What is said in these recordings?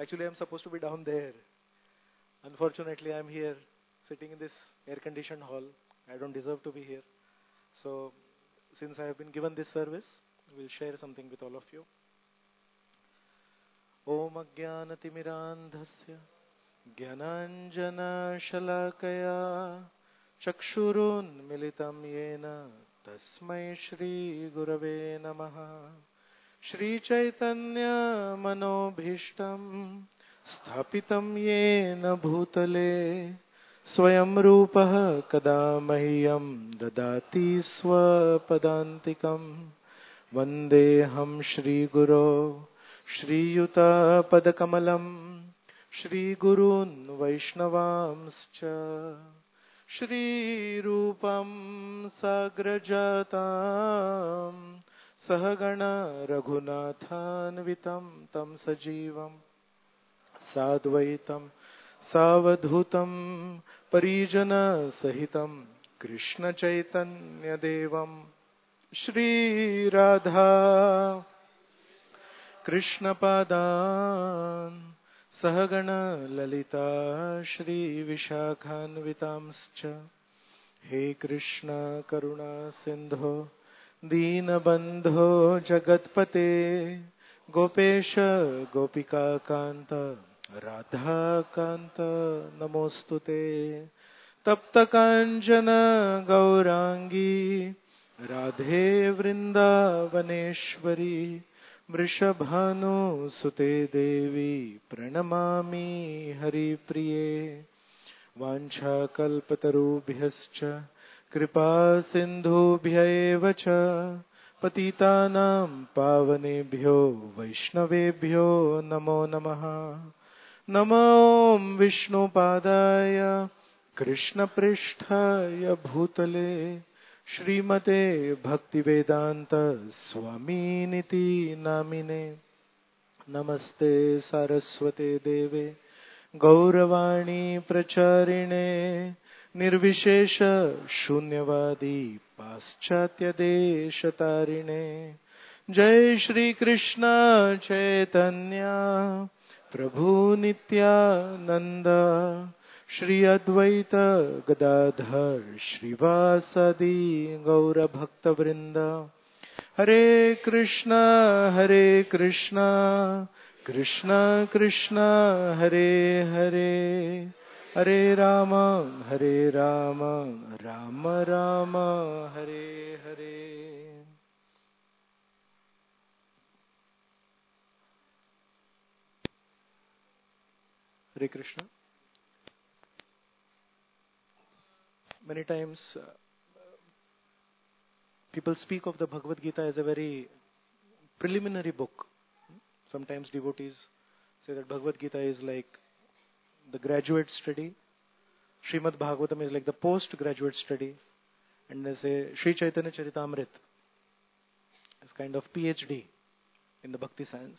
Actually, I'm supposed to be down there. Unfortunately, I'm here, sitting in this air-conditioned hall. I don't deserve to be here. So, since I have been given this service, we'll share something with all of you. Om Ajnanatimirandhasya Jnananjanashalakaya Chakshurunmilitam Yena Tasmai Shri Gurave Namaha. Shri Chaitanya Manobhishtam Sthapitam Yena Bhutale Swayam Rupaha Kada Mahyam Dadati Swapadantikam Vandeham Shri Guru Shri Yuta Padakamalam Shri Gurun Vaishnavamscha Shri Rupam Sagrajatam Sahagana Raghunathanvitam Tam Sajivam Sadvaitam Savadhutam Parijana Sahitam Krishna Chaitanya Devam Shri Radha Krishna Padan Sahagana Lalita Shri Vishakhanvitamscha He Krishna Karuna Sindho Deenabandho Jagatpate Gopesha Gopika Kanta Radha Kanta Namostute Tapta Kanjana Gaurangi Radhe Vrindavaneshwari Vrishabhanu Sute Devi Pranamami Hari Priye Vancha Kalpatarubhyascha Kripa Sindhubhya cha Patitanam Pavanebhyo Vaishnavebhyo Namo Namaha Namo Vishnu Padaya Krishna Pristhaya Bhutale Shrimate Bhaktivedanta Swami Niti Namine Namaste Saraswate Deve Gauravani Pracharine Nirvishesha Shunyavadi Paschatya Deshatarine Jai Shri Krishna Chaitanya Prabhu Nityananda Shri Advaita Gadadhar Shrivasadi Gaura Bhakta Vrinda Hare Krishna Krishna Krishna Hare Hare Hare Rama Rama Rama Hare Hare. Hare Krishna. Many times people speak of the Bhagavad Gita as a very preliminary book. Sometimes devotees say that Bhagavad Gita is like the graduate study. Srimad Bhagavatam is like the postgraduate study. And they say Sri Chaitanya Charitamrit is kind of PhD in the Bhakti science.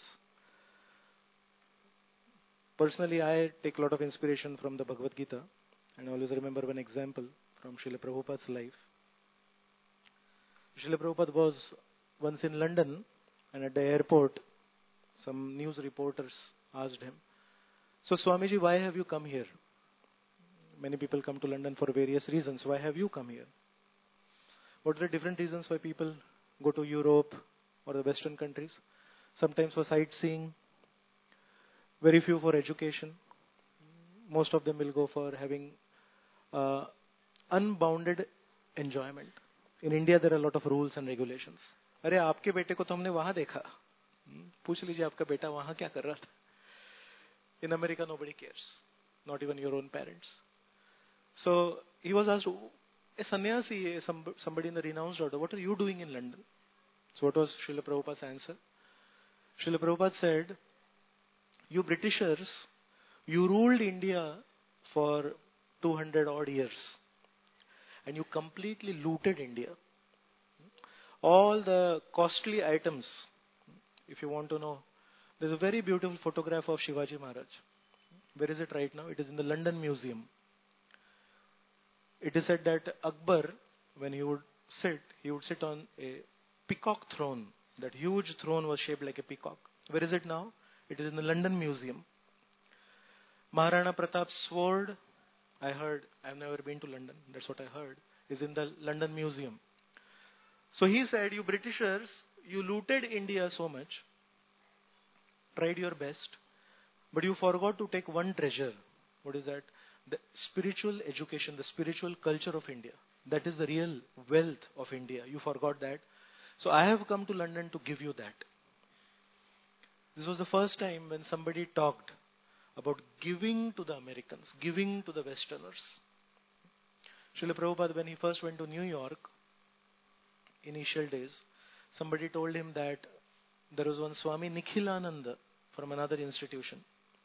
Personally, I take a lot of inspiration from the Bhagavad Gita. And I always remember one example from Srila Prabhupada's life. Srila Prabhupada was once in London, and at the airport, some news reporters asked him, "So Swamiji, why have you come here? Many people come to London for various reasons. Why have you come here? What are the different reasons why people go to Europe or the Western countries? Sometimes for sightseeing, very few for education. Most of them will go for having unbounded enjoyment. In India, there are a lot of rules and regulations. अरे आपके बेटे को तो हमने वहां देखा. पूछ लीजिए आपका बेटा वहां क्या कर रहा था. In America, nobody cares. Not even your own parents. So he was asked, a sannyasi, somebody in the renounced order, what are you doing in London? So what was Srila Prabhupada's answer? Srila Prabhupada said, you Britishers, you ruled India for 200 odd years. And you completely looted India. All the costly items, if you want to know, there's a very beautiful photograph of Shivaji Maharaj. Where is it right now? It is in the London Museum. It is said that Akbar, when he would sit on a peacock throne. That huge throne was shaped like a peacock. Where is it now? It is in the London Museum. Maharana Pratap's sword, I heard, I've never been to London, that's what I heard, is in the London Museum. So he said, you Britishers, you looted India so much, tried your best, but you forgot to take one treasure. What is that? The spiritual education, the spiritual culture of India. That is the real wealth of India. You forgot that. So I have come to London to give you that. This was the first time when somebody talked about giving to the Americans, giving to the Westerners. Srila Prabhupada, when he first went to New York, initial days, somebody told him that there was one Swami Nikhilananda from another institution.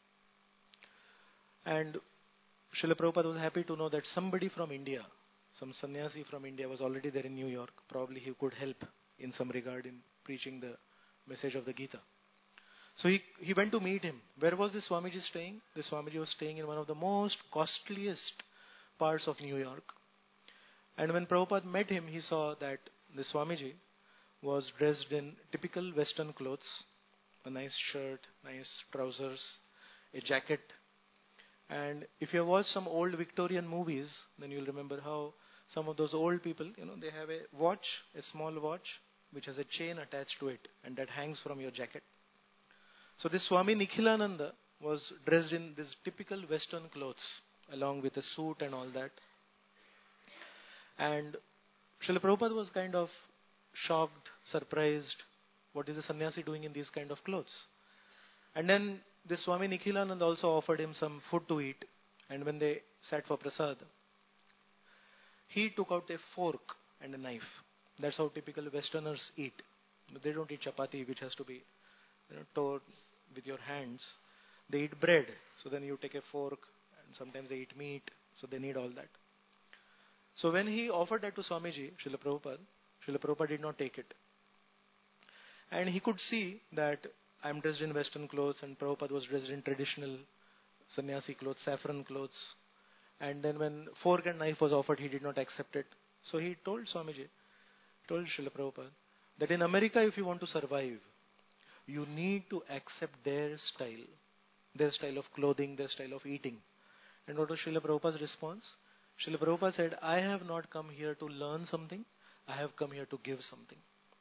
And Srila Prabhupada was happy to know that somebody from India, some sannyasi from India was already there in New York. Probably he could help in some regard in preaching the message of the Gita. So he went to meet him. Where was this Swamiji staying? The Swamiji was staying in one of the most costliest parts of New York. And when Prabhupada met him, he saw that the Swamiji was dressed in typical Western clothes, a nice shirt, nice trousers, a jacket. And if you have watched some old Victorian movies, then you'll remember how some of those old people, they have a watch, a small watch, which has a chain attached to it, and that hangs from your jacket. So this Swami Nikhilananda was dressed in these typical Western clothes, along with a suit and all that. And Srila Prabhupada was kind of shocked, surprised. What is the sannyasi doing in these kind of clothes? And then this Swami Nikhilananda also offered him some food to eat. And when they sat for prasad, he took out a fork and a knife. That's how typical Westerners eat. They don't eat chapati, which has to be tore with your hands. They eat bread. So then you take a fork, and sometimes they eat meat. So they need all that. So when he offered that to Swamiji, Srila Prabhupada did not take it. And he could see that I'm dressed in Western clothes and Prabhupada was dressed in traditional sannyasi clothes, saffron clothes. And then when fork and knife was offered, he did not accept it. So he told Swamiji, told Srila Prabhupada, that in America, if you want to survive, you need to accept their style of clothing, their style of eating. And what was Srila Prabhupada's response? Srila Prabhupada said, I have not come here to learn something, I have come here to give something.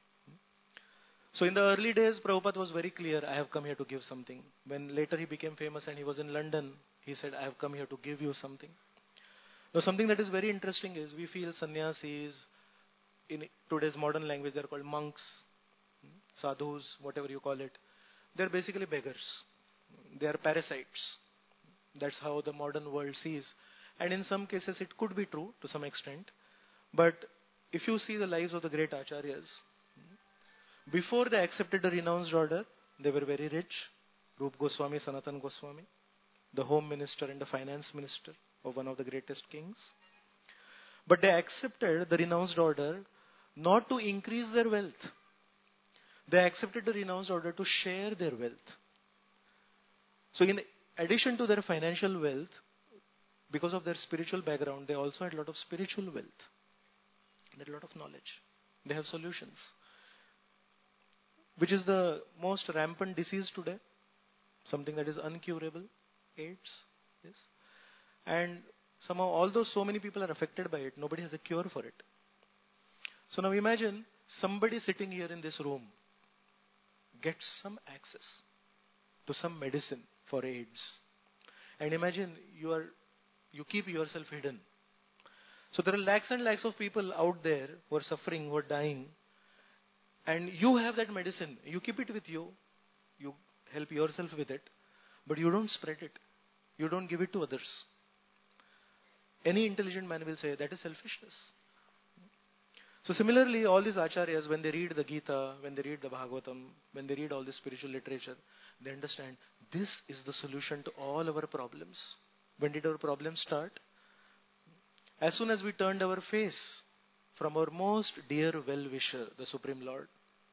So in the early days, Prabhupada was very clear, I have come here to give something. When later he became famous and he was in London, he said, I have come here to give you something. Now something that is very interesting is we feel sannyasis, in today's modern language, they are called monks, sadhus, whatever you call it. They are basically beggars. They are parasites. That's how the modern world sees. And in some cases, it could be true to some extent. But if you see the lives of the great acharyas, before they accepted the renounced order, they were very rich. Rup Goswami, Sanatan Goswami, the home minister and the finance minister of one of the greatest kings. But they accepted the renounced order not to increase their wealth. They accepted the renounced order to share their wealth. So in addition to their financial wealth, because of their spiritual background, they also had a lot of spiritual wealth. They had a lot of knowledge. They have solutions. Which is the most rampant disease today? Something that is uncurable. AIDS. Yes. And somehow, although so many people are affected by it, nobody has a cure for it. So now imagine somebody sitting here in this room gets some access to some medicine for AIDS. And imagine you keep yourself hidden. So there are lakhs and lakhs of people out there who are suffering, who are dying. And you have that medicine. You keep it with you. You help yourself with it. But you don't spread it. You don't give it to others. Any intelligent man will say that is selfishness. So similarly, all these acharyas, when they read the Gita, when they read the Bhagavatam, when they read all this spiritual literature, they understand this is the solution to all our problems. When did our problems start? As soon as we turned our face from our most dear well-wisher, the Supreme Lord.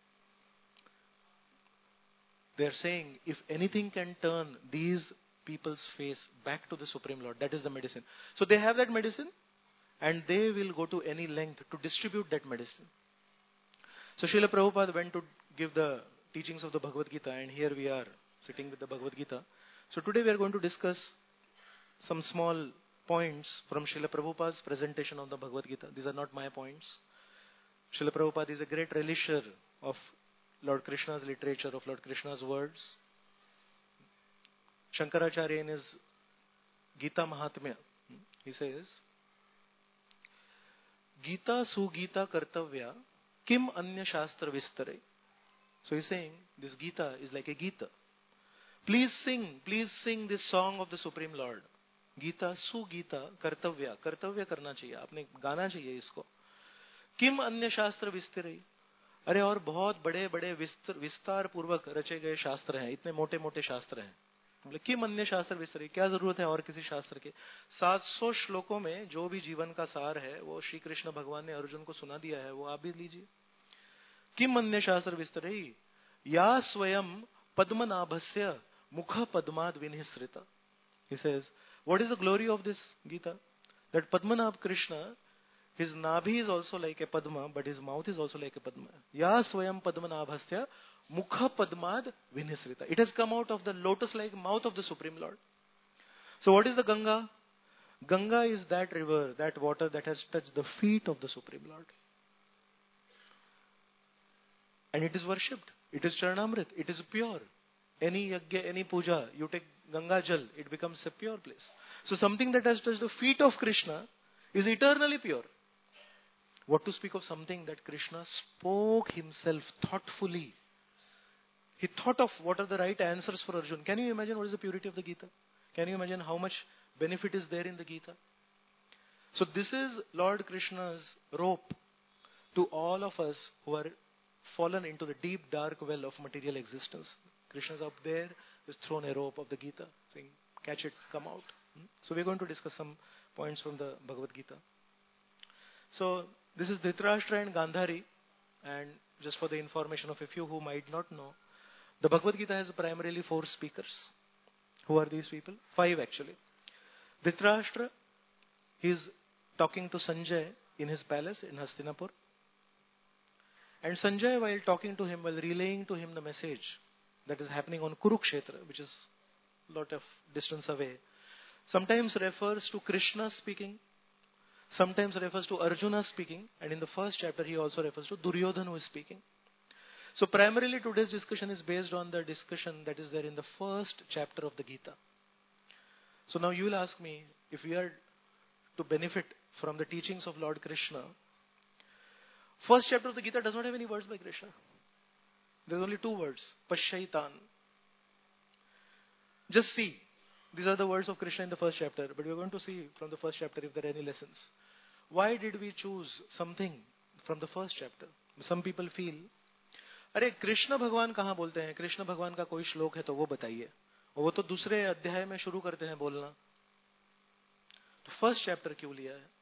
They are saying, if anything can turn these people's face back to the Supreme Lord, that is the medicine. So they have that medicine, and they will go to any length to distribute that medicine. So Srila Prabhupada went to give the teachings of the Bhagavad Gita, and here we are sitting with the Bhagavad Gita. So today we are going to discuss some small points from Srila Prabhupada's presentation of the Bhagavad Gita. These are not my points. Srila Prabhupada is a great relisher of Lord Krishna's literature, of Lord Krishna's words. Shankaracharya in his Gita Mahatmya, he says, Gita Sugita Kartavya Kim Anya Shastra Vistare. So he's saying this Gita is like a Gita. Please sing this song of the Supreme Lord. Gita Sugita Kartavya. Kartavya करना चाहिए, आपने गाना चाहिए इसको. किम अन्य शास्त्र विस्तरे. अरे और बहुत बड़े बड़े विस्तार पूर्वक रचे गए शास्त्र हैं, इतने मोटे मोटे शास्त्र हैं. बोले किम अन्य शास्त्र विस्तरे, क्या जरूरत है और किसी शास्त्र के. 700 श्लोकों में जो भी जीवन का सार है वो श्री कृष्ण भगवान ने अर्जुन को सुना दिया है, वो आप भी लीजिए. किम अन्य शास्त्र विस्तरे या स्वयं पद्मनाभस्य मुख पद्माद विनिसृता. He says, what is the glory of this Gita? That Padmanabh Krishna, his nabhi is also like a Padma, but his mouth is also like a Padma. Ya swayam Padmanabhasya mukha Padmad vinisrita. It has come out of the lotus-like mouth of the Supreme Lord. So what is the Ganga? Ganga is that river, that water that has touched the feet of the Supreme Lord. And it is worshipped. It is Charanamrit. It is pure. Any yagya, any puja, you take Ganga Jal, it becomes a pure place. So something that has touched the feet of Krishna is eternally pure. What to speak of something that Krishna spoke himself thoughtfully. He thought of what are the right answers for Arjun. Can you imagine what is the purity of the Gita? Can you imagine how much benefit is there in the Gita? So this is Lord Krishna's rope to all of us who are fallen into the deep dark well of material existence. Krishna is up there, has thrown a rope of the Gita, saying, catch it, come out. So we're going to discuss some points from the Bhagavad Gita. So this is Dhritarashtra and Gandhari, and just for the information of a few who might not know, the Bhagavad Gita has primarily 4 speakers. Who are these people? 5 actually. Dhritarashtra, he is talking to Sanjay in his palace in Hastinapur. And Sanjay, while talking to him, while relaying to him the message that is happening on Kurukshetra, which is a lot of distance away, sometimes refers to Krishna speaking, sometimes refers to Arjuna speaking, and in the first chapter he also refers to Duryodhana who is speaking. So primarily today's discussion is based on the discussion that is there in the first chapter of the Gita. So now you will ask me, if we are to benefit from the teachings of Lord Krishna, first chapter of the Gita does not have any words by Krishna. There's only 2 words, Pashyaitan. Just see. These are the words of Krishna in the first chapter, but we're going to see from the first chapter if there are any lessons. Why did we choose something from the first chapter? Some people feel, अरे कृष्ण भगवान कहाँ बोलते हैं, कृष्ण भगवान का कोई श्लोक है तो वो बताइए, और वो तो दूसरे अध्याय में शुरू करते हैं बोलना, तो फर्स्ट चैप्टर क्यों लिया है?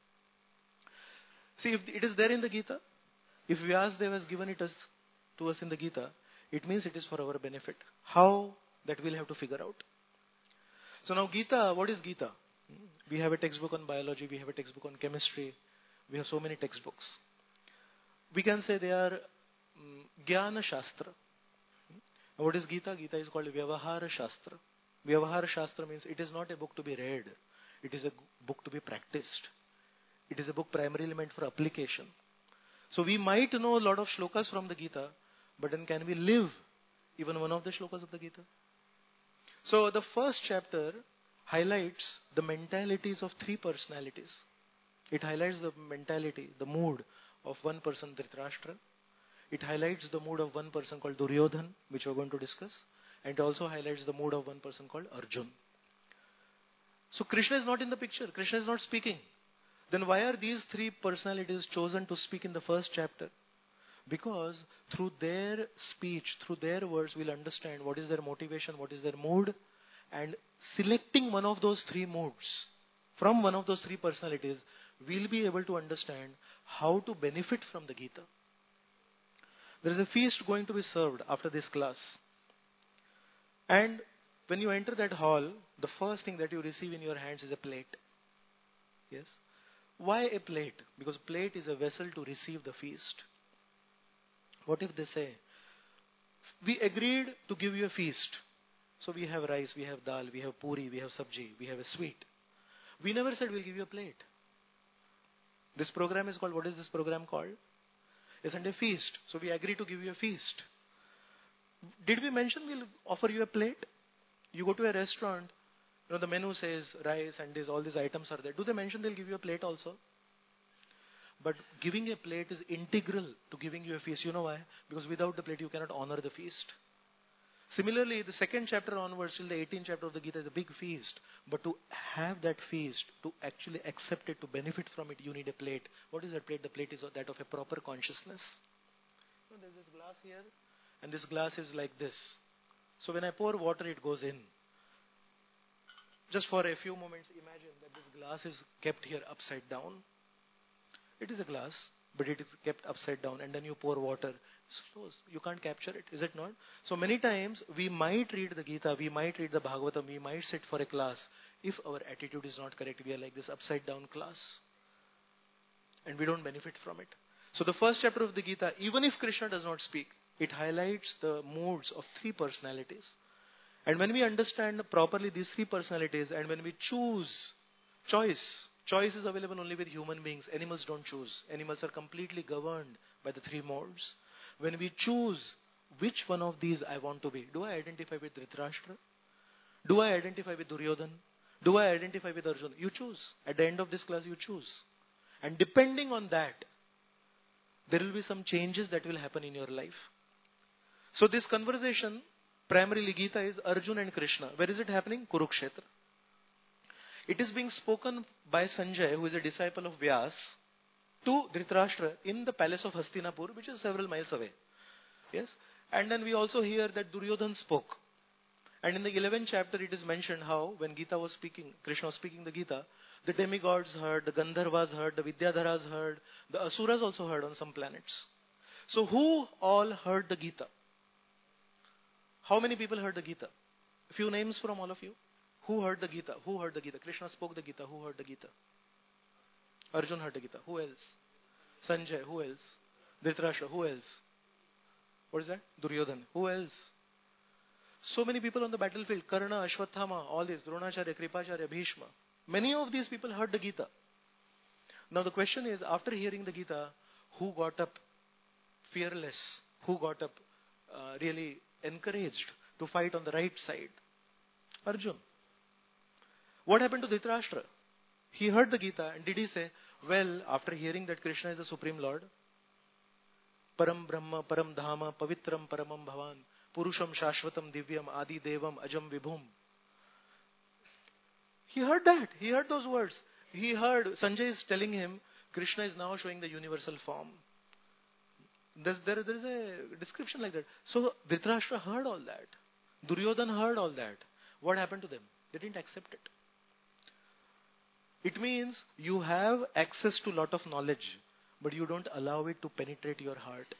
See, if it is there in the Gita, if Vyasadeva has given it to us in the Gita, it means it is for our benefit. How? That we'll have to figure out. So now Gita, what is Gita? We have a textbook on biology, we have a textbook on chemistry, we have so many textbooks. We can say they are Jnana Shastra. What is Gita? Gita is called Vyavahara Shastra. Vyavahara Shastra means it is not a book to be read. It is a book to be practiced. It is a book primarily meant for application. So we might know a lot of shlokas from the Gita, but then can we live even one of the shlokas of the Gita? So the first chapter highlights the mentalities of 3 personalities. It highlights the mentality, the mood of one person, Dhritarashtra. It highlights the mood of one person called Duryodhan, which we're going to discuss. And it also highlights the mood of one person called Arjun. So Krishna is not in the picture. Krishna is not speaking. Then why are these 3 personalities chosen to speak in the first chapter? Because through their speech, through their words, we'll understand what is their motivation, what is their mood, and selecting one of those 3 moods from one of those 3 personalities, we'll be able to understand how to benefit from the Gita. There is a feast going to be served after this class. And when you enter that hall, the first thing that you receive in your hands is a plate. Yes? Why a plate? Because plate is a vessel to receive the feast. What if they say, we agreed to give you a feast. So we have rice, we have dal, we have puri, we have sabji, we have a sweet. We never said we'll give you a plate. This program is called, what is this program called? A Sunday feast. So we agree to give you a feast. Did we mention we'll offer you a plate? You go to a restaurant, the menu says rice and this, all these items are there. Do they mention they'll give you a plate also? But giving a plate is integral to giving you a feast. You know why? Because without the plate you cannot honor the feast. Similarly, the second chapter onwards till the 18th chapter of the Gita is a big feast. But to have that feast, to actually accept it, to benefit from it, you need a plate. What is that plate? The plate is that of a proper consciousness. There's this glass here, and this glass is like this. So when I pour water, it goes in. Just for a few moments, imagine that this glass is kept here upside down. It is a glass, but it is kept upside down, and then you pour water. It flows. You can't capture it, is it not? So many times we might read the Gita, we might read the Bhagavatam, we might sit for a class. If our attitude is not correct, we are like this upside down class. And we don't benefit from it. So the first chapter of the Gita, even if Krishna does not speak, it highlights the moods of three personalities. And when we understand properly these three personalities, and when we choose, choice is available only with human beings. Animals don't choose. Animals are completely governed by the three modes. When we choose which one of these I want to be, do I identify with Dhritarashtra? Do I identify with Duryodhan? Do I identify with Arjuna? You choose. At the end of this class, you choose. And depending on that, there will be some changes that will happen in your life. So this conversation, primarily Gita, is Arjuna and Krishna. Where is it happening? Kurukshetra. It is being spoken by Sanjay, who is a disciple of Vyas, to Dhritarashtra in the palace of Hastinapur, which is several miles away. Yes? And then we also hear that Duryodhan spoke. And in the 11th chapter, it is mentioned how, when Gita was speaking, Krishna was speaking the Gita, the demigods heard, the Gandharvas heard, the Vidyadharas heard, the Asuras also heard on some planets. So who all heard the Gita? How many people heard the Gita? A few names from all of you. Who heard the Gita? Who heard the Gita? Krishna spoke the Gita. Who heard the Gita? Arjuna heard the Gita. Who else? Sanjay. Who else? Dhritarashtra. Who else? What is that? Duryodhan. Who else? So many people on the battlefield. Karna, Ashwathama, all these. Dronacharya, Kripacharya, Bhishma. Many of these people heard the Gita. Now the question is, after hearing the Gita, who got up fearless? Who got up really encouraged to fight on the right side? Arjuna. What happened to Dhritarashtra? He heard the Gita, and did he say, well, after hearing that Krishna is the Supreme Lord, Param Brahma, Param Dhama, Pavitram Paramam Bhavan, Purusham Shashvatam Divyam Adi Devam Ajam Vibhum. He heard that. He heard those words. He heard, Sanjay is telling him, Krishna is now showing the universal form. There is a description like that. So Dhritarashtra heard all that. Duryodhan heard all that. What happened to them? They didn't accept it. It means you have access to a lot of knowledge, but you don't allow it to penetrate your heart.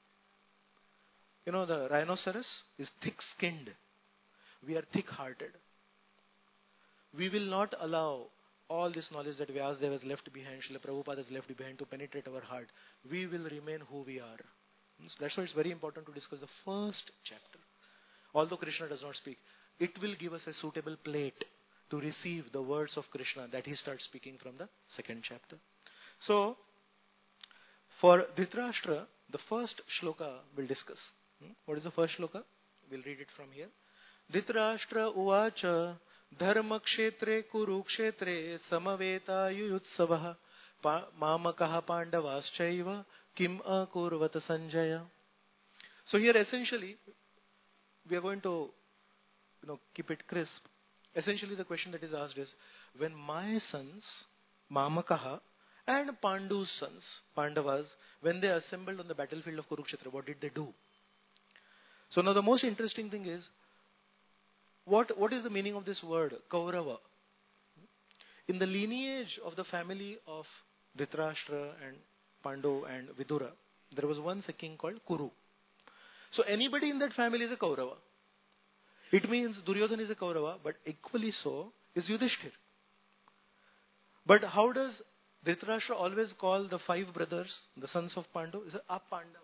The rhinoceros is thick-skinned. We are thick-hearted. We will not allow all this knowledge that Vyasadeva has left behind, Srila Prabhupada has left behind to penetrate our heart. We will remain who we are. So that's why it's very important to discuss the first chapter. Although Krishna does not speak, it will give us a suitable plate to receive the words of Krishna that he starts speaking from the second chapter. So, for Dhritarashtra, the first shloka we'll discuss. What is the first shloka? We'll read it from here. Dhritarashtra uvacha dharma kshetre kurukshetre samaveta yuyutsavah mamakaha pandavaschaiva kim akurvata sanjaya. So here essentially, we are going to keep it crisp. Essentially the question that is asked is, when my sons, Mamakaha, and Pandu's sons, Pandavas, when they assembled on the battlefield of Kurukshetra, what did they do? So now the most interesting thing is, what is the meaning of this word, Kaurava? In the lineage of the family of Dhritarashtra and Pandu and Vidura, there was once a king called Kuru. So anybody in that family is a Kaurava. It means Duryodhan is a Kaurava, but equally so is Yudhishthir. But how does Dhritarashtra always call the 5 brothers, the sons of Pandu? Is a Pandav.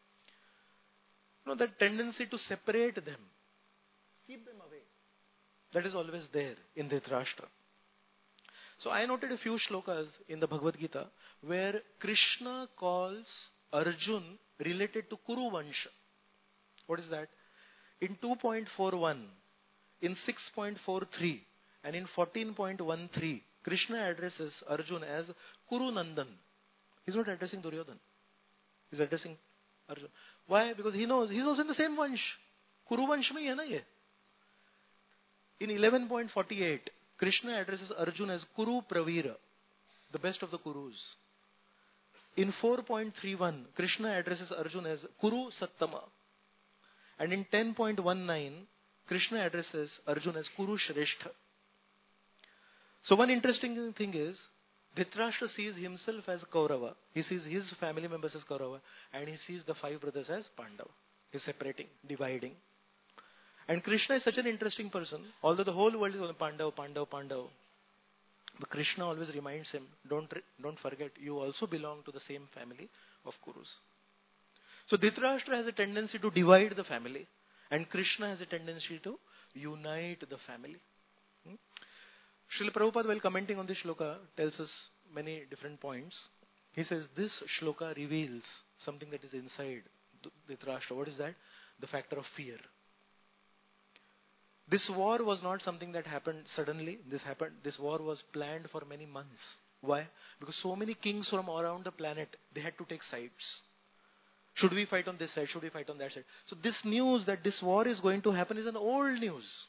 That tendency to separate them, keep them away. That is always there in Dhritarashtra. So I noted a few shlokas in the Bhagavad Gita where Krishna calls Arjun related to Kuru Vansha. What is that? In 2.41, in 6.43, and in 14.13, Krishna addresses Arjun as Kuru Nandan. He's not addressing Duryodhan. He's addressing Arjun. Why? Because he knows he's also in the same Vansh. Kuru Vansh mein hai na ye. In 11.48, Krishna addresses Arjun as Kuru Pravira, the best of the Kurus. In 4.31, Krishna addresses Arjun as Kuru Sattama. And in 10.19, Krishna addresses Arjun as Kuru Shrestha. So one interesting thing is, Dhritarashtra sees himself as Kaurava. He sees his family members as Kaurava. And he sees the 5 brothers as Pandava. He's separating, dividing. And Krishna is such an interesting person. Although the whole world is on Pandava, Pandava, Pandava. But Krishna always reminds him, don't forget, you also belong to the same family of Kurus. So Dhritarashtra has a tendency to divide the family. And Krishna has a tendency to unite the family. Srila Prabhupada, while commenting on this shloka, tells us many different points. He says this shloka reveals something that is inside Dhritarashtra. What is that? The factor of fear. This war was not something that happened suddenly. This war was planned for many months. Why? Because so many kings from around the planet, they had to take sides. Should we fight on this side? Should we fight on that side? So this news that this war is going to happen is an old news.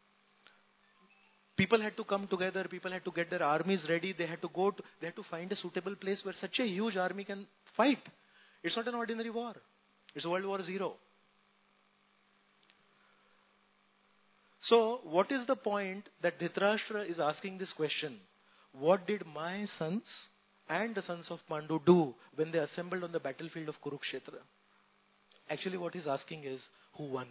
People had to come together. People had to get their armies ready. They had to find a suitable place where such a huge army can fight. It's not an ordinary war. It's World War Zero. So, what is the point that Dhritarashtra is asking this question? What did my sons and the sons of Pandu do when they assembled on the battlefield of Kurukshetra? Actually, what he's asking is, who won?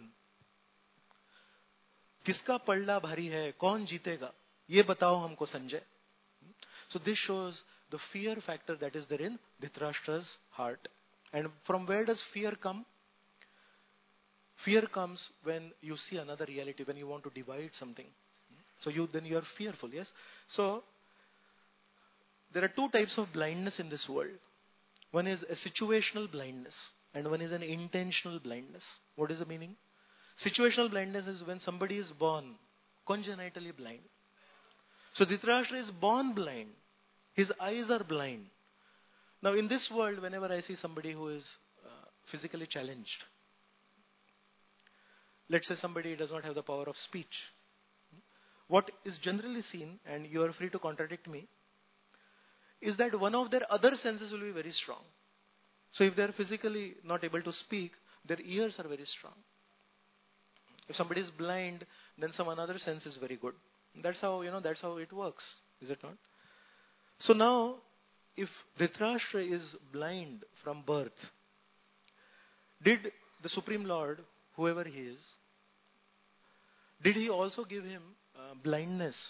किसका पल्ला भारी है? कौन जीतेगा? ये बताओ हमको Sanjay. So this shows the fear factor that is there in Dhritarashtra's heart. And from where does fear come? Fear comes when you see another reality, when you want to divide something. So then you are fearful, yes? So there are 2 types of blindness in this world. One is a situational blindness and one is an intentional blindness. What is the meaning? Situational blindness is when somebody is born congenitally blind. So Dhritarashtra is born blind. His eyes are blind. Now in this world, whenever I see somebody who is physically challenged, let's say somebody does not have the power of speech, what is generally seen, and you are free to contradict me, is that one of their other senses will be very strong. So if they are physically not able to speak, their ears are very strong. If somebody is blind, then some another sense is very good. That's how it works, is it not? So now, if Dhritarashtra is blind from birth, did the Supreme Lord, whoever he is, did he also give him blindness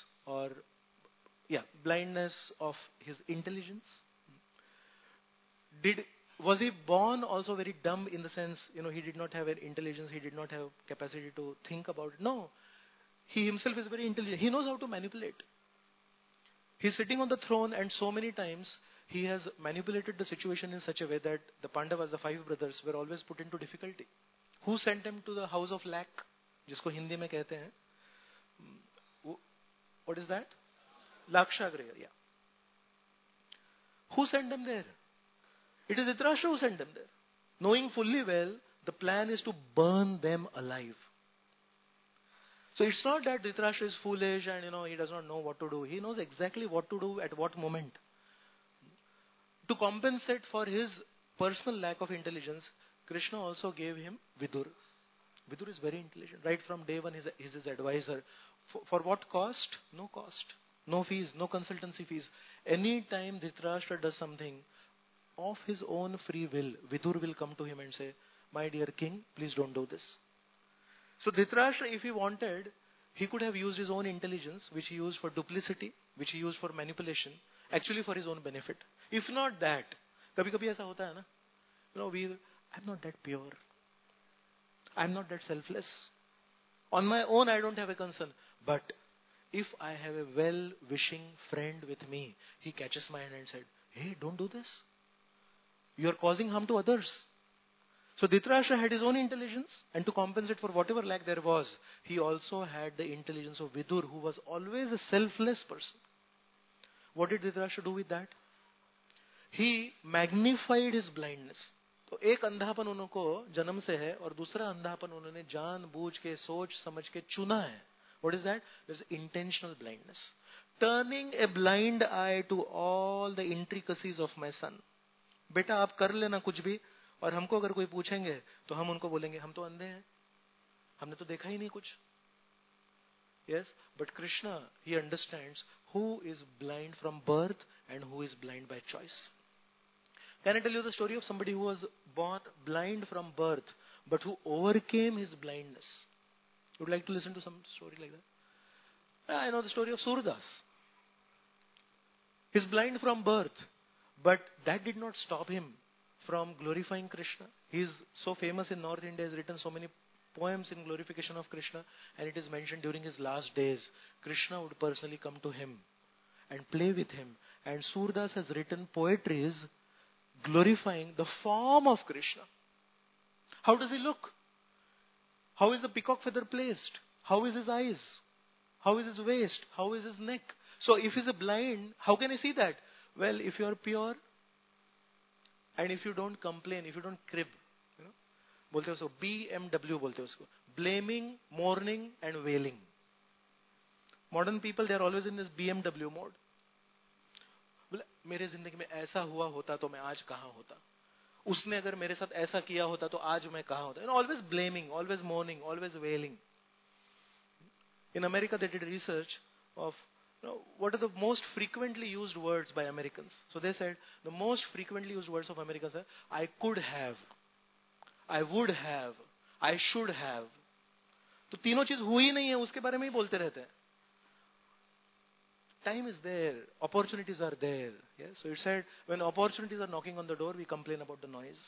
of his intelligence? Was he born also very dumb in the sense, he did not have an intelligence, he did not have capacity to think about it? No. He himself is very intelligent. He knows how to manipulate. He's sitting on the throne and so many times he has manipulated the situation in such a way that the Pandavas, the 5 brothers, were always put into difficulty. Who sent him to the house of lack? जिसको हिंदी में कहते हैं, what is that? Lakshagriha, yeah. Who sent them there? It is Dhritarashtra who sent them there, knowing fully well the plan is to burn them alive. So it's not that Dhritarashtra is foolish and he does not know what to do. He knows exactly what to do at what moment. To compensate for his personal lack of intelligence, Krishna also gave him Vidur. Vidur is very intelligent. Right from day one, he's his advisor. For what cost? No cost. No fees, no consultancy fees. Any time Dhritarashtra does something of his own free will, Vidur will come to him and say, my dear king, please don't do this. So Dhritarashtra, if he wanted, he could have used his own intelligence, which he used for duplicity, which he used for manipulation, actually for his own benefit. If not that, kabhi-kabhi aisa hota hai na? I'm not that pure. I'm not that selfless. On my own, I don't have a concern. But if I have a well-wishing friend with me, he catches my hand and said, hey, don't do this. You are causing harm to others. So Dhritarashtra had his own intelligence, and to compensate for whatever lack there was, he also had the intelligence of Vidur, who was always a selfless person. What did Dhritarashtra do with that? He magnified his blindness. तो एक अंधापन उनको जन्म से है और दूसरा अंधापन उन्होंने जानबूझ के सोच समझ के चुना है. What is that? There's intentional blindness. Turning a blind eye to all the intricacies of my son. बेटा आप कर लेना कुछ भी, और हमको अगर कोई पूछेंगे तो हम उनको बोलेंगे हम तो अंधे हैं, हमने तो देखा ही नहीं कुछ. Yes, but Krishna, he understands who is blind from birth and who is blind by choice. Can I tell you the story of somebody who was born blind from birth, but who overcame his blindness? Would you like to listen to some story like that? I know the story of Surdas. He's blind from birth, but that did not stop him from glorifying Krishna. He is so famous in North India, he has written so many poems in glorification of Krishna, and it is mentioned during his last days, Krishna would personally come to him and play with him. And Surdas has written poetries glorifying the form of Krishna. How does he look? How is the peacock feather placed? How is his eyes? How is his waist? How is his neck? So if he's a blind, how can he see that? Well, if you are pure and if you don't complain, if you don't crib, बोलते उसको BMW बोलते उसको, blaming, mourning and wailing. Modern people, they are always in this BMW mode. बोले मेरे जिंदगी में ऐसा हुआ होता तो मैं आज कहाँ होता, उसने अगर मेरे साथ ऐसा किया होता तो आज मैं कहाँ होता. Always blaming, always mourning, always wailing. In America, they did research of what are the most frequently used words by Americans. So they said the most frequently used words of Americans are I could have, I would have, I should have. तो तीनों चीज हुई नहीं है उसके बारे में ही बोलते रहते हैं. Time is there, opportunities are there. Yes? So it said when opportunities are knocking on the door, we complain about the noise.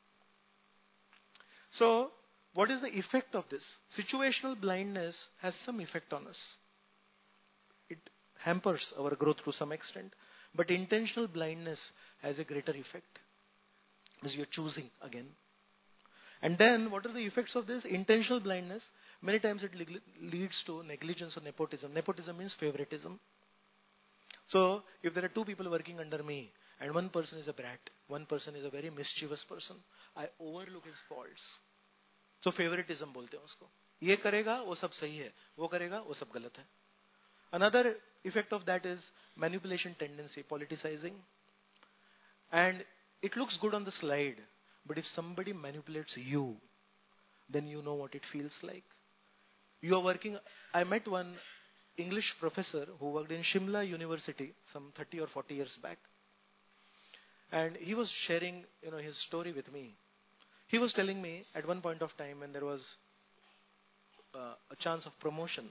So what is the effect of this? Situational blindness has some effect on us. It hampers our growth to some extent. But intentional blindness has a greater effect. Because you're choosing again. And then what are the effects of this? Intentional blindness. Many times it leads to negligence or nepotism. Nepotism means favoritism. So if there are two people working under me and one person is a brat, one person is a very mischievous person, I overlook his faults. So favoritism बोलते हैं उसको. ये करेगा वो सब सही है, वो करेगा वो सब गलत है. Another effect of that is manipulation tendency, politicizing. And it looks good on the slide, but if somebody manipulates you, then you know what it feels like. You are working. I met one English professor who worked in Shimla University some 30 or 40 years back. And he was sharing, his story with me. He was telling me at one point of time when there was a chance of promotion.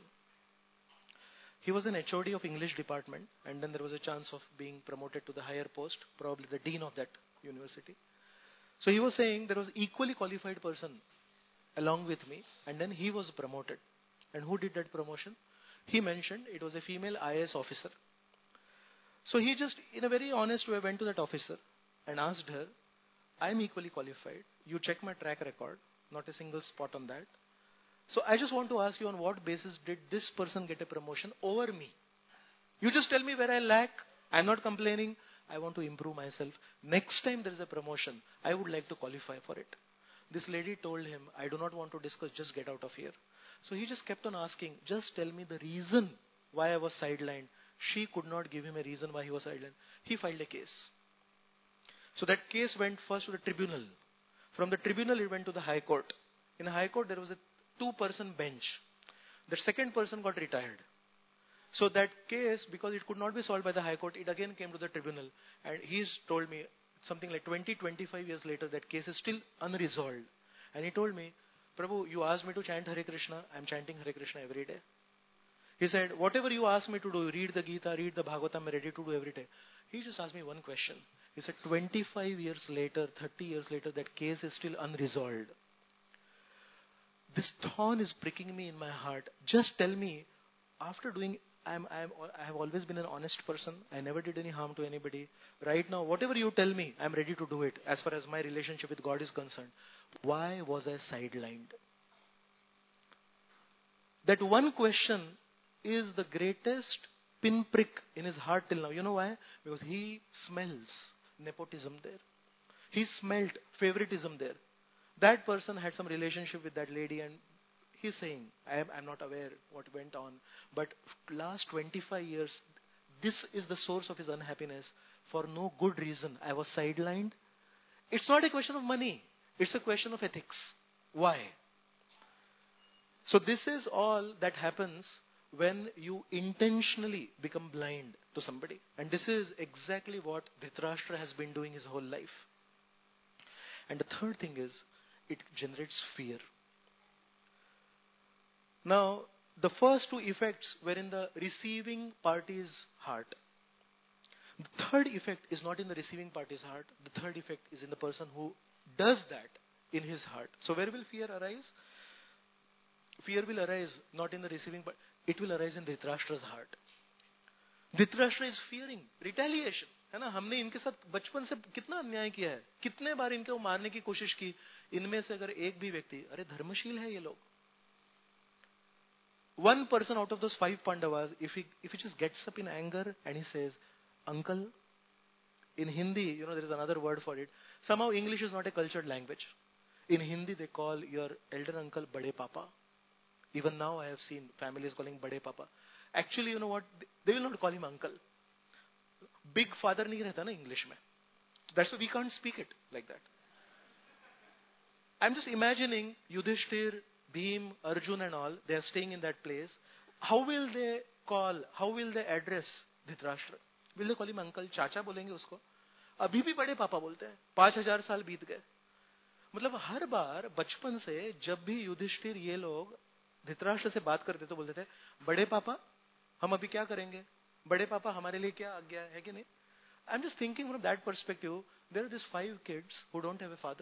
He was an HOD of English department, and then there was a chance of being promoted to the higher post, probably the dean of that university. So he was saying there was equally qualified person along with me, and then he was promoted. And who did that promotion? He mentioned it was a female IAS officer. So he just, in a very honest way, went to that officer and asked her, I am equally qualified. You check my track record, not a single spot on that. So I just want to ask you, on what basis did this person get a promotion over me? You just tell me where I lack. I'm not complaining. I want to improve myself. Next time there is a promotion, I would like to qualify for it. This lady told him, I do not want to discuss, just get out of here. So he just kept on asking, just tell me the reason why I was sidelined. She could not give him a reason why he was sidelined. He filed a case. So that case went first to the tribunal. From the tribunal, it went to the High Court. In the High Court, there was a two-person bench. The second person got retired. So that case, because it could not be solved by the High Court, it again came to the tribunal. And he's told me something like 20-25 years later, that case is still unresolved. And he told me, Prabhu, you asked me to chant Hare Krishna. I'm chanting Hare Krishna every day. He said, whatever you ask me to do, read the Gita, read the Bhagavatam, I'm ready to do every day. He just asked me one question. He said, 25 years later, 30 years later, that case is still unresolved. This thorn is pricking me in my heart. Just tell me, after doing, I have always been an honest person. I never did any harm to anybody. Right now, whatever you tell me, I'm ready to do it as far as my relationship with God is concerned. Why was I sidelined? That one question is the greatest pinprick in his heart till now. You know why? Because he smells nepotism there. He smelled favoritism there. That person had some relationship with that lady and he's saying, I'm not aware what went on. But last 25 years, this is the source of his unhappiness. For no good reason, I was sidelined. It's not a question of money. It's a question of ethics. Why? So this is all that happens when you intentionally become blind to somebody. And this is exactly what Dhritarashtra has been doing his whole life. And the third thing is, it generates fear. Now, the first two effects were in the receiving party's heart. The third effect is not in the receiving party's heart. The third effect is in the person who does that in his heart. So where will fear arise? Fear will arise not in the receiving part. It will arise in Dhritarashtra's heart. Dhritarashtra is fearing retaliation. है ना, हमने इनके साथ बचपन से कितना अन्याय किया है, कितने बार इनको मारने की कोशिश की. इनमें से अगर एक भी व्यक्ति, अरे धर्मशील है ये लोग. One person out of those 5 Pandavas, if he just gets up in anger and he says, uncle, in Hindi, there is another word for it. Somehow English is not a cultured language. In Hindi, they call your elder uncle Bade Papa. Even now I have seen families calling Bade Papa. Actually, you know what? They will not call him uncle. Big father nahi rehta na English mein. That's why we can't speak it like that. I'm just imagining Yudhishthir, Bhim, Arjun and all, they are staying in that place. How will they address Dhritarashtra? Will they call him uncle? Chacha बोलेंगे उसको. अभी भी बड़े पापा बोलते हैं. 5000 साल बीत गए. मतलब हर बार बचपन से जब भी युधिष्ठिर ये लोग धृतराष्ट्र से बात करते तो बोलते थे, बड़े पापा हम अभी क्या करेंगे, बड़े पापा हमारे लिए क्या आज्ञा है कि नहीं. I'm just thinking from that perspective, there are these 5 kids who don't have a father.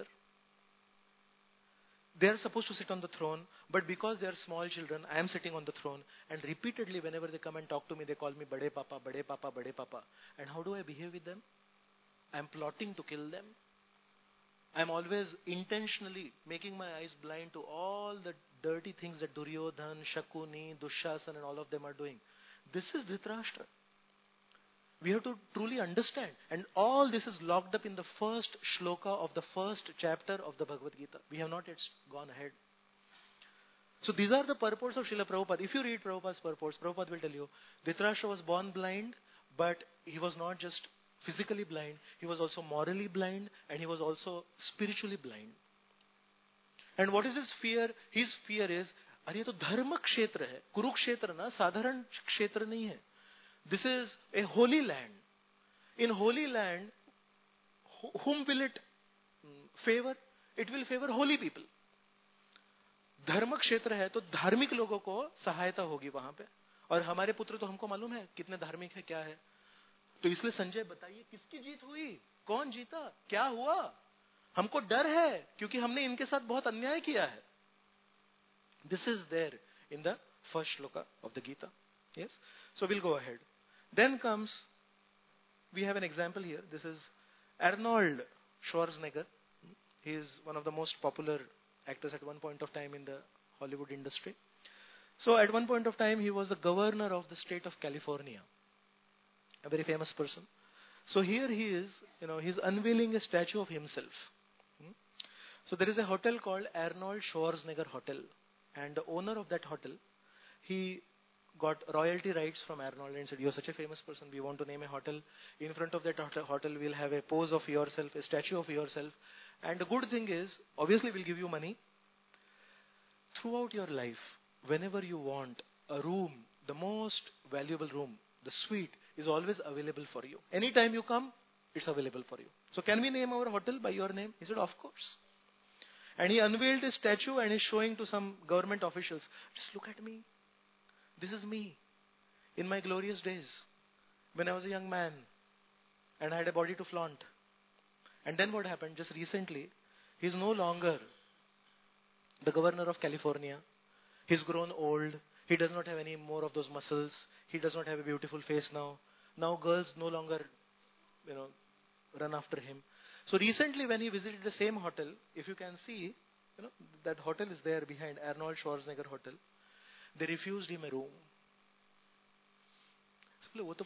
They are supposed to sit on the throne, but because they are small children, I am sitting on the throne, and repeatedly whenever they come and talk to me, they call me Bade Papa, Bade Papa, Bade Papa. And how do I behave with them? I am plotting to kill them. I am always intentionally making my eyes blind to all the dirty things that Duryodhan, Shakuni, Dushyasan and all of them are doing. This is Dhritarashtra. We have to truly understand. And all this is locked up in the first shloka of the first chapter of the Bhagavad Gita. We have not yet gone ahead. So these are the purports of Srila Prabhupada. If you read Prabhupada's purports, Prabhupada will tell you, Dhritarashtra was born blind, but he was not just physically blind, he was also morally blind, and he was also spiritually blind. And what is his fear? His fear is, अरे ये तो धर्म क्षेत्र है, कुरुक्षेत्र ना साधारण क्षेत्र नहीं है. This is a holy land. In holy land, whom will it favor? It will favor holy people. धर्म क्षेत्र है तो धार्मिक लोगों को सहायता होगी वहां पे. और हमारे पुत्र तो हमको मालूम है कितने धार्मिक है, क्या है. तो इसलिए संजय बताइए किसकी जीत हुई, कौन जीता, क्या हुआ. हमको डर है क्योंकि हमने इनके साथ बहुत अन्याय किया है. This is there in the first shloka of the Gita. Yes. So we'll go ahead. Then comes, we have an example here. This is Arnold Schwarzenegger. He is one of the most popular actors at one point of time in the Hollywood industry. So at one point of time, he was the governor of the state of California. A very famous person. So here he is, he's unveiling a statue of himself. So there is a hotel called Arnold Schwarzenegger Hotel. And the owner of that hotel, he got royalty rights from Arnold and said, you're such a famous person, we want to name a hotel. In front of that hotel, we'll have a pose of yourself, a statue of yourself. And the good thing is, obviously we'll give you money. Throughout your life, whenever you want a room, the most valuable room, the suite, is always available for you. Anytime you come, it's available for you. So can we name our hotel by your name? He said, of course. And he unveiled a statue and is showing to some government officials, just look at me. This is me in my glorious days when I was a young man and I had a body to flaunt. And then what happened? Just recently, he's no longer the governor of California. He's grown old. He does not have any more of those muscles. He does not have a beautiful face now. Now girls no longer, you know, run after him. So recently when he visited the same hotel, if you can see, you know, that hotel is there behind, Arnold Schwarzenegger Hotel. They refused him a room. So, वो तो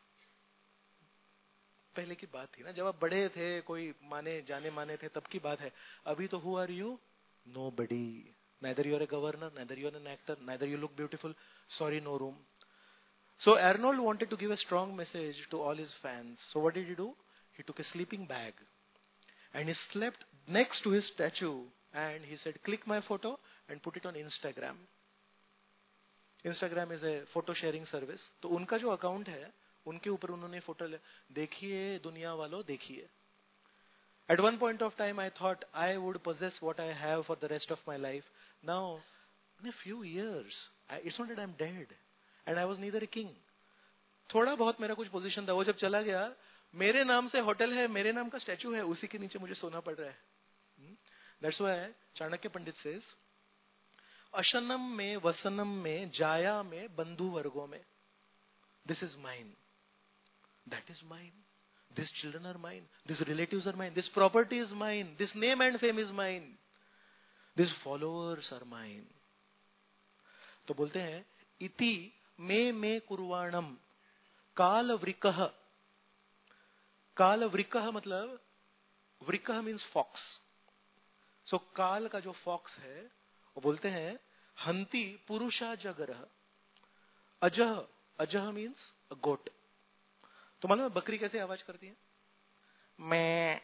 पहले की बात थी ना, जब आप बड़े थे, कोई माने जाने माने थे, तब की बात है. अभी तो who are you? Nobody. Neither you are a governor, neither you are an actor, neither you look beautiful. Sorry, no room. So Arnold wanted to give a strong message to all his fans. So what did he do? He took a sleeping bag and he slept next to his statue and he said, click my photo and put it on Instagram. Instagram is a photo sharing service. तो उनका जो account है, उनके ऊपर उन्होंने photo देखिए दुनिया वालों देखिए. At one point of time I thought I would possess what I have for the rest of my life. Now, in a few years, it's not that I'm dead and I was neither a king. थोड़ा बहुत मेरा कुछ position था, वो जब चला गया, मेरे नाम से होटल है, मेरे नाम का स्टैचू है, उसी के नीचे मुझे सोना पड़ रहा है. That's why Chanakya Pandit says, अशनम में, वसनम में, जाया में, बंधु वर्गों में. This is mine. That is mine. These children are mine. These relatives are mine. This property is mine. This name and fame is mine. These followers are mine. तो बोलते हैं, इति मे कुर्वाणम काल वृकः. काल वृकः मतलब, वृकः मीन्स फॉक्स. सो काल का जो फॉक्स है, वो बोलते हैं, हंति पुरुषा जगरः. अजह, अजह मीन्स गोट. तो मालूम है बकरी कैसे आवाज करती है? मैं.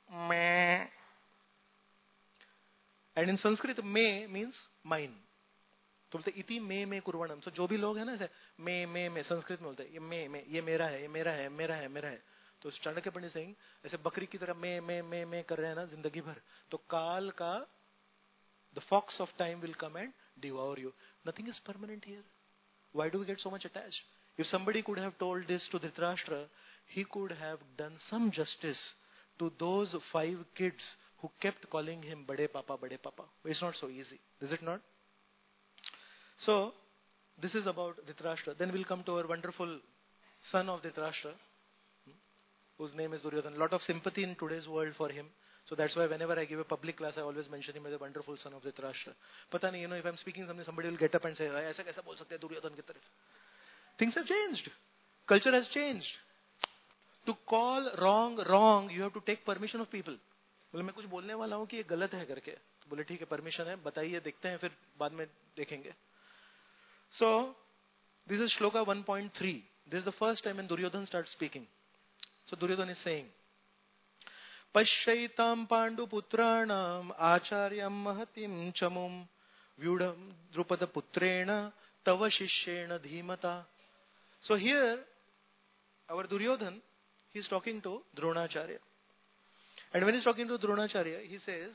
एंड इन संस्कृत मे मीन्स माइन. तो बोलते इति मे कुर्वणम. तो जो भी लोग हैं ना ऐसे मे संस्कृत में बोलते हैं, ये मे ये मेरा है, ये मेरा है, मेरा है, मेरा है. तो चाणक्य पंडित सिंह ऐसे बकरी की तरह मे कर रहे हैं ना जिंदगी भर. तो काल का the fox of time will come and devour you. Nothing is permanent here. Why do we get so much attached? If somebody could have told this to Dhritarashtra, he could have done some justice to those 5 kids who kept calling him Bade Papa, Bade Papa. It's not so easy, is it not? So, this is about Dhritarashtra. Then we'll come to our wonderful son of Dhritarashtra, whose name is Duryodhana. A lot of sympathy in today's world for him. So that's why whenever I give a public class, I always mention him as a wonderful son of Dhritarashtra. Pata nahi, if I'm speaking something, somebody will get up and say, aisa kaisa bol sakte hai Duryodhana ki taraf. Things have changed. Culture has changed. To call wrong, you have to take permission of people. बोले मैं कुछ बोलने वाला हूँ कि ये गलत है करके. तो बोले ठीक है, परमिशन है, बताइए, देखते हैं, फिर बाद में देखेंगे. So, this is Shloka 1.3. This is the first time when Duryodhana starts speaking. So Duryodhana is saying, Pashaitam Panduputranam Acharyam Mahatim Chamum Vyudham Drupada Putrena Tava Shishyena Dhimata. So here, our Duryodhana, he is talking to Dronacharya. And when he is talking to Dronacharya, he says,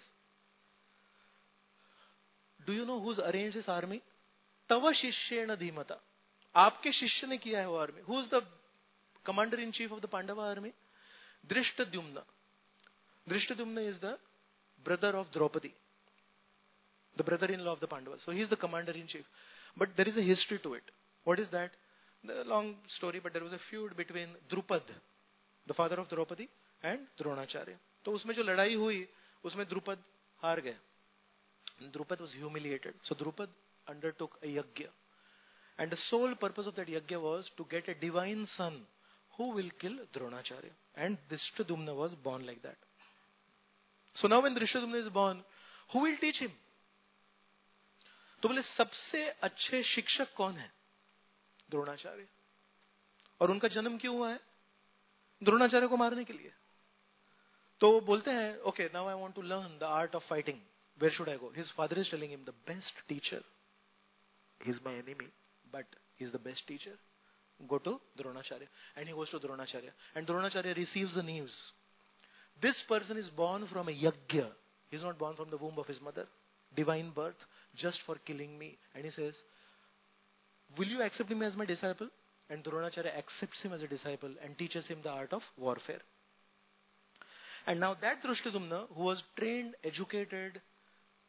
do you know who's arranged this army? Tava Shishyena Dhimata. आपके शिष्य ने किया है वो army. Who is the commander in chief of the Pandava army? Drishtadyumna. Drishtadyumna is the brother of Draupadi, the brother-in-law of the Pandavas. So he is the commander in chief. But there is a history to it. What is that? The long story, but there was a feud between Drupad, the father of Draupadi, and Dronacharya. तो उसमें जो लड़ाई हुई, उसमें Drupad हार गए. And Drupad was humiliated. So Drupad undertook a yajna. And the sole purpose of that yajna was to get a divine son who will kill Dronacharya. And Drishtadyumna was born like that. So now when Drishtadyumna is born, who will teach him? तो बोले सबसे अच्छे शिक्षक कौन है? द्रोणाचार्य. और उनका जन्म क्यों हुआ है? द्रोणाचार्य को मारने के लिए. तो बोलते हैं, okay, now I want to learn the art of fighting. Where should I go? His father is telling him, the best teacher, he's my enemy, but he's the best teacher. Go to Dronacharya. And he goes to Dronacharya. And Dronacharya receives the news. This person is born from a yajna. He's not born from the womb of his mother. Divine birth, just for killing me. And he says, will you accept him as my disciple? And Dronacharya accepts him as a disciple and teaches him the art of warfare. And now that Drishtadyumna, who was trained, educated,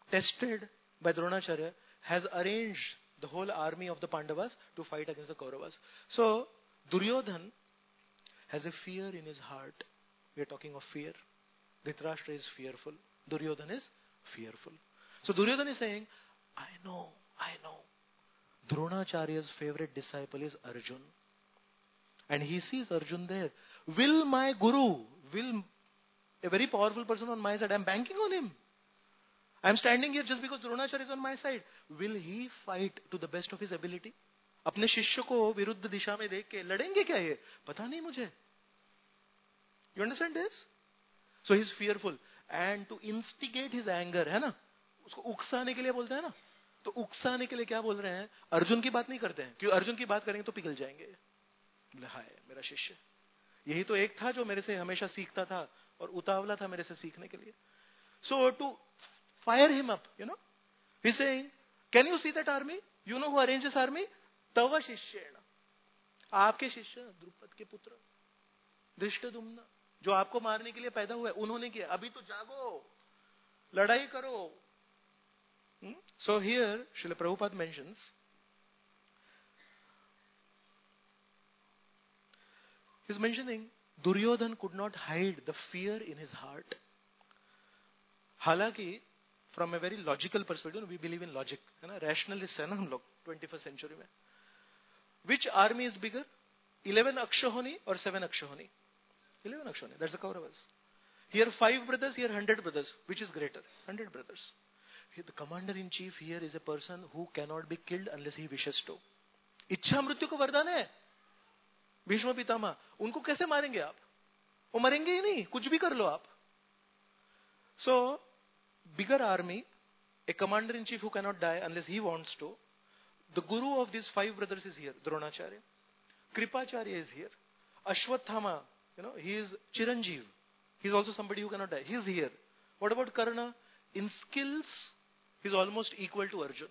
tested by Dronacharya, has arranged the whole army of the Pandavas to fight against the Kauravas. So, Duryodhan has a fear in his heart. We are talking of fear. Dhritarashtra is fearful. Duryodhan is fearful. So Duryodhan is saying, I know. Dronacharya's favorite disciple is Arjun. And he sees Arjun there. Will my guru, will a very powerful person on my side, I'm banking on him. I'm standing here just because Dronacharya is on my side. Will he fight to the best of his ability? अपने शिष्य को विरुद्ध दिशा में देख के लड़ेंगे क्या ये? पता नहीं मुझे. You understand this? So he's fearful. And to instigate his anger, है ना? उसको उकसाने के लिए बोलते हैं ना? तो उकसाने के लिए क्या बोल रहे हैं? अर्जुन की बात नहीं करते हैं. क्योंकि अर्जुन की बात करेंगे तो पिघल जाएंगे. बोले हाय मेरा शिष्य. यही तो एक था जो मेरे से हमेशा सीखता था और उतावला था मेरे से सीखने के लिए. So to fire him up, he's saying, can you see that army? You know who arranged this army? तव शिष्येण. आपके शिष्य द्रुपद के पुत्र धृष्टद्युम्न, जो आपको मारने के लिए पैदा हुआ है, उन्होंने किया. अभी तो जागो, लड़ाई करो. So here Srila Prabhupada mentions, he's mentioning Duryodhan could not hide the fear in his heart. हालांकि from a very logical perspective, we believe in logic, है ना, rationalist है ना हम लोग 21st century में. Which army is bigger? 11 Akshauhini or 7 Akshauhini? 11 Akshauhini. That's the Kauravas. Here 5 brothers, here 100 brothers. Which is greater? 100 brothers. Here, the commander-in-chief here is a person who cannot be killed unless he wishes to. इच्छा मृत्यु को वरदान है. भीष्म पितामह, उनको कैसे मारेंगे आप? वो मरेंगे ही नहीं, कुछ भी कर लो आप. So, bigger army, a commander-in-chief who cannot die unless he wants to. The guru of these 5 brothers is here, Dronacharya. Kripacharya is here. Ashwathama, he is Chiranjeev. He is also somebody who cannot die. He is here. What about Karna? In skills, he is almost equal to Arjun.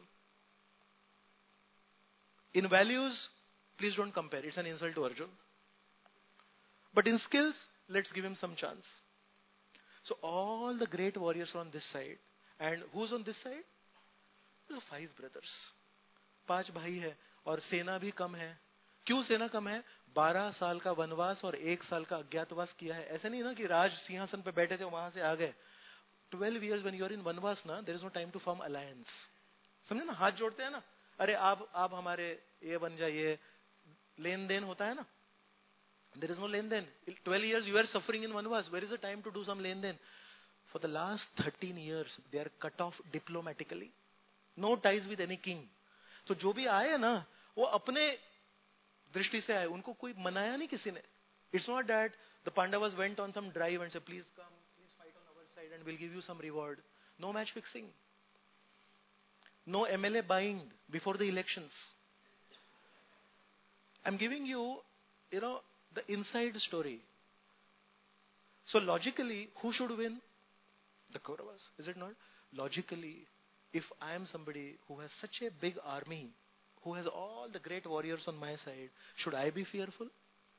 In values, please don't compare. It's an insult to Arjun. But in skills, let's give him some chance. So all the great warriors are on this side. And who's on this side? These are 5 brothers. 5 भाई है और सेना भी कम है. क्यों सेना कम है? 12 साल का वनवास और 1 साल का अज्ञातवास किया है. ऐसा नहीं ना कि राज सिंहासन पे बैठे थे वहां से आ गए. 12 years when you are in वनवास ना, there is no time to form alliance. समझे ना? हाथ जोड़ते हैं ना, अरे आप हमारे ये बन जाइए, लेन देन होता है ना. There is no लेन देन. 12 years you are suffering in वनवास. Where is the time to do some लेन देन? For the last 13 years they are cut off diplomatically. No ties with any king. तो जो भी आए ना, वो अपने दृष्टि से आए. उनको कोई मनाया नहीं किसी ने. It's not that the Pandavas went on some drive and said, please come, please fight on our side and we'll give you some reward. No match fixing. No MLA buying before the elections. I'm giving you, the inside story. So logically, who should win? The Kauravas, is it not? Logically, if I am somebody who has such a big army, who has all the great warriors on my side, should I be fearful?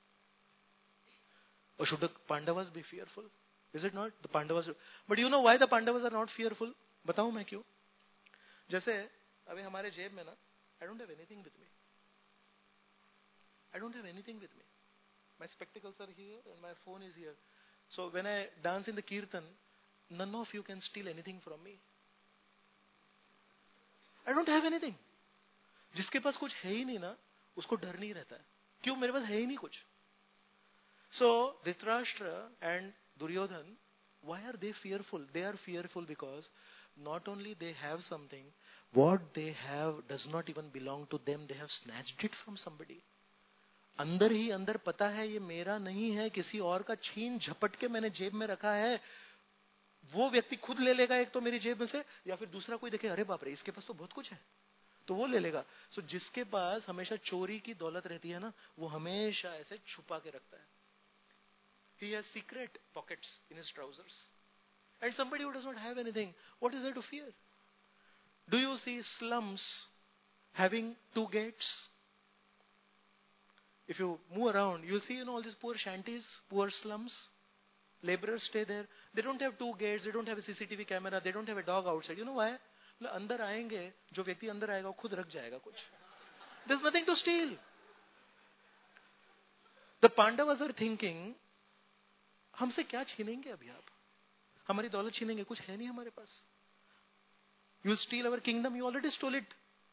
Or should the Pandavas be fearful? Is it not? The Pandavas. But you know why the Pandavas are not fearful? बताऊं मैं क्यों? जैसे अभी हमारे जेब में ना, I don't have anything with me. I don't have anything with me. My spectacles are here and my phone is here. So when I dance in the kirtan, none of you can steal anything from me. I don't have anything. जिसके पास कुछ है ही नहीं ना, उसको डर नहीं रहता है. क्यों? मेरे पास है ही नहीं कुछ. So Dhritarashtra and Duryodhan, why are they fearful? They are fearful because not only they have something, what they have does not even belong to them. They have snatched it from somebody. अंदर ही अंदर पता है ये मेरा नहीं है, किसी और का छीन झपट के मैंने जेब में रखा है. वो व्यक्ति खुद ले लेगा एक तो मेरी जेब में से, या फिर दूसरा कोई देखे, अरे बाप रे इसके पास तो बहुत कुछ है, तो वो ले लेगा. सो जिसके पास हमेशा चोरी की दौलत रहती है ना, वो हमेशा ऐसे छुपा के रखता है. He has secret pockets in his trousers. And somebody who does not have anything, what is there to fear? Do you see slums having 2 gates? If you move around, you'll see all these poor shanties, poor slums. Laborers stay there. They don't have two gates. They don't have a CCTV camera. They don't have a dog outside. You know why? अंदर आएंगे, जो व्यक्ति अंदर आएगा वो खुद रख जाएगा कुछ. There's nothing to steal. The Pandavas are thinking, हमसे क्या छीनेंगे अभी आप? हमारी दौलत छीनेंगे, कुछ है नहीं हमारे पास. You steal our kingdom, you already stole it.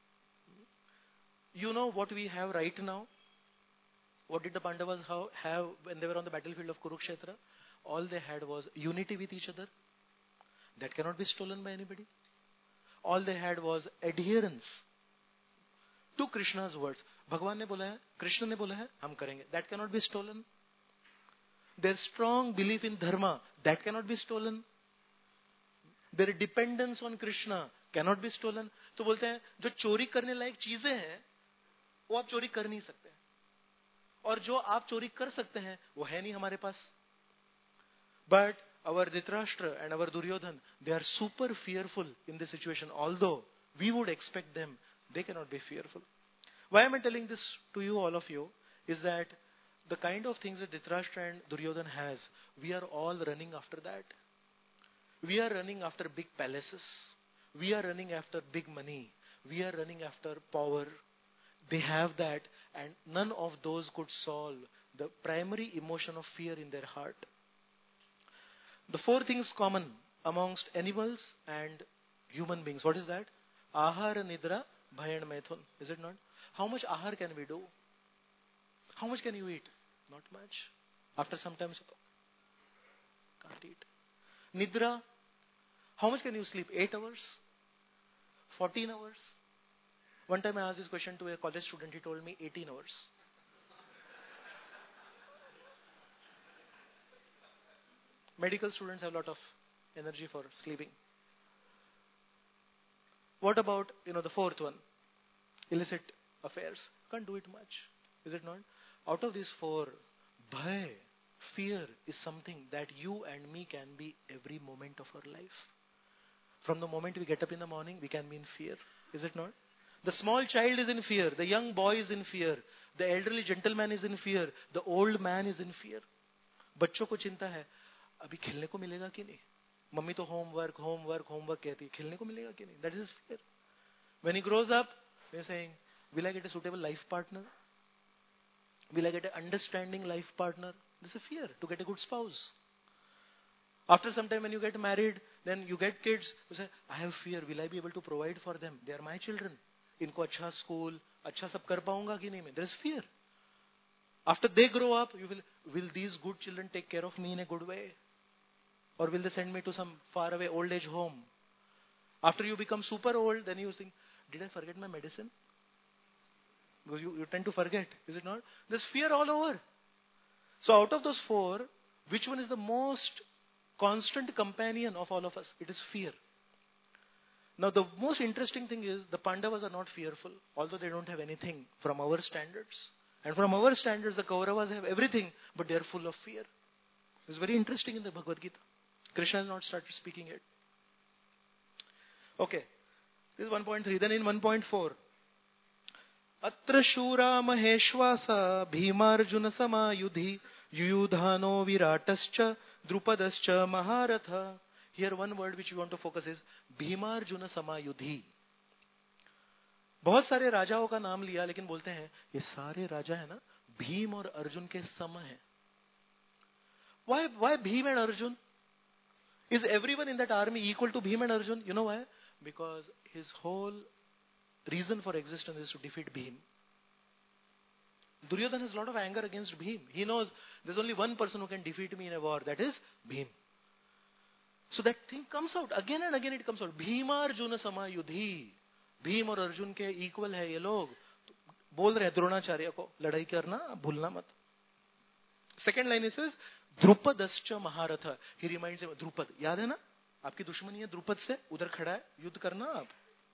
You know what we have right now? What did the Pandavas have when they were on the battlefield of Kurukshetra? All they had was unity with each other. That cannot be stolen by anybody. All they had was adherence to Krishna's words. भगवान ने बोला है, कृष्ण ने बोला है, हम करेंगे. That cannot be stolen. Their strong belief in dharma, that cannot be stolen. Their dependence on Krishna cannot be stolen. तो बोलते हैं जो चोरी करने लायक चीजें हैं वो आप चोरी कर नहीं सकते, और जो आप चोरी कर सकते हैं वो है नहीं हमारे पास. But our Dhritarashtra and our Duryodhan, they are super fearful in this situation. Although we would expect them, they cannot be fearful. Why am I telling this to you, all of you, is that the kind of things that Dhritarashtra and Duryodhan has, we are all running after that. We are running after big palaces. We are running after big money. We are running after power. They have that, and none of those could solve the primary emotion of fear in their heart. The four things common amongst animals and human beings. What is that? Ahara, Nidra, Bhay and Maithun. Is it not? How much ahar can we do? How much can you eat? Not much. After some time, can't eat. Nidra. How much can you sleep? 8 hours? 14 hours? One time I asked this question to a college student. He told me 18 hours. Medical students have a lot of energy for sleeping. What about, the fourth one? Illicit affairs. Can't do it much. Is it not? Out of these four, bhay, fear, is something that you and me can be every moment of our life. From the moment we get up in the morning, we can be in fear. Is it not? The small child is in fear. The young boy is in fear. The elderly gentleman is in fear. The old man is in fear. बच्चों को चिंता है, अभी खेलने को मिलेगा कि नहीं. मम्मी तो homework कहती है, खेलने को मिलेगा कि नहीं. That is his fear. When he grows up, he is saying, will I get a suitable life partner? Will I get an understanding life partner? This is a fear, to get a good spouse. After some time when you get married, then you get kids, you say, I have fear, will I be able to provide for them? They are my children. इनको अच्छा school, अच्छा सब कर पाऊंगा कि नहीं मैं? There is fear. After they grow up, will these good children take care of me in a good way? Or will they send me to some faraway old age home? After you become super old, then you think, did I forget my medicine? Because you tend to forget, is it not? There's fear all over. So out of those four, which one is the most constant companion of all of us? It is fear. Now the most interesting thing is the Pandavas are not fearful, although they don't have anything from our standards. And from our standards, the Kauravas have everything, but they are full of fear. It's very interesting in the Bhagavad Gita. Krishna has not started speaking yet. Okay, this is 1.3. Then in 1.4, Atra Shura Maheshwasa Bhimarjuna Samayudhi Yuyudhano Viratascha Drupadascha Maharatha. Here one word which we want to focus is Bhimarjuna Samayudhi. बहुत सारे राजाओं का नाम लिया, लेकिन बोलते हैं ये सारे राजा है ना भीम और अर्जुन के सम हैं. Why Bhim and Arjun? Is everyone in that army equal to Bhim and Arjun? You know why? Because his whole reason for existence is to defeat Bhim. Duryodhan has a lot of anger against Bhim. He knows there's only one person who can defeat me in a war, that is Bhim. So that thing comes out. Again and again it comes out. Bhimarjuna Samayudhi. Bhim और अर्जुन के equal है ये लोग. बोल रहे हैं द्रोणाचार्य को, लड़ाई करना भूलना मत. सेकेंड लाइन इज द्रुपदश्च महारथ. ही रिमाइंड्स हिम, द्रुपद याद है ना, आपकी दुश्मनी है द्रुपद से, उधर खड़ा है, युद्ध करना आप.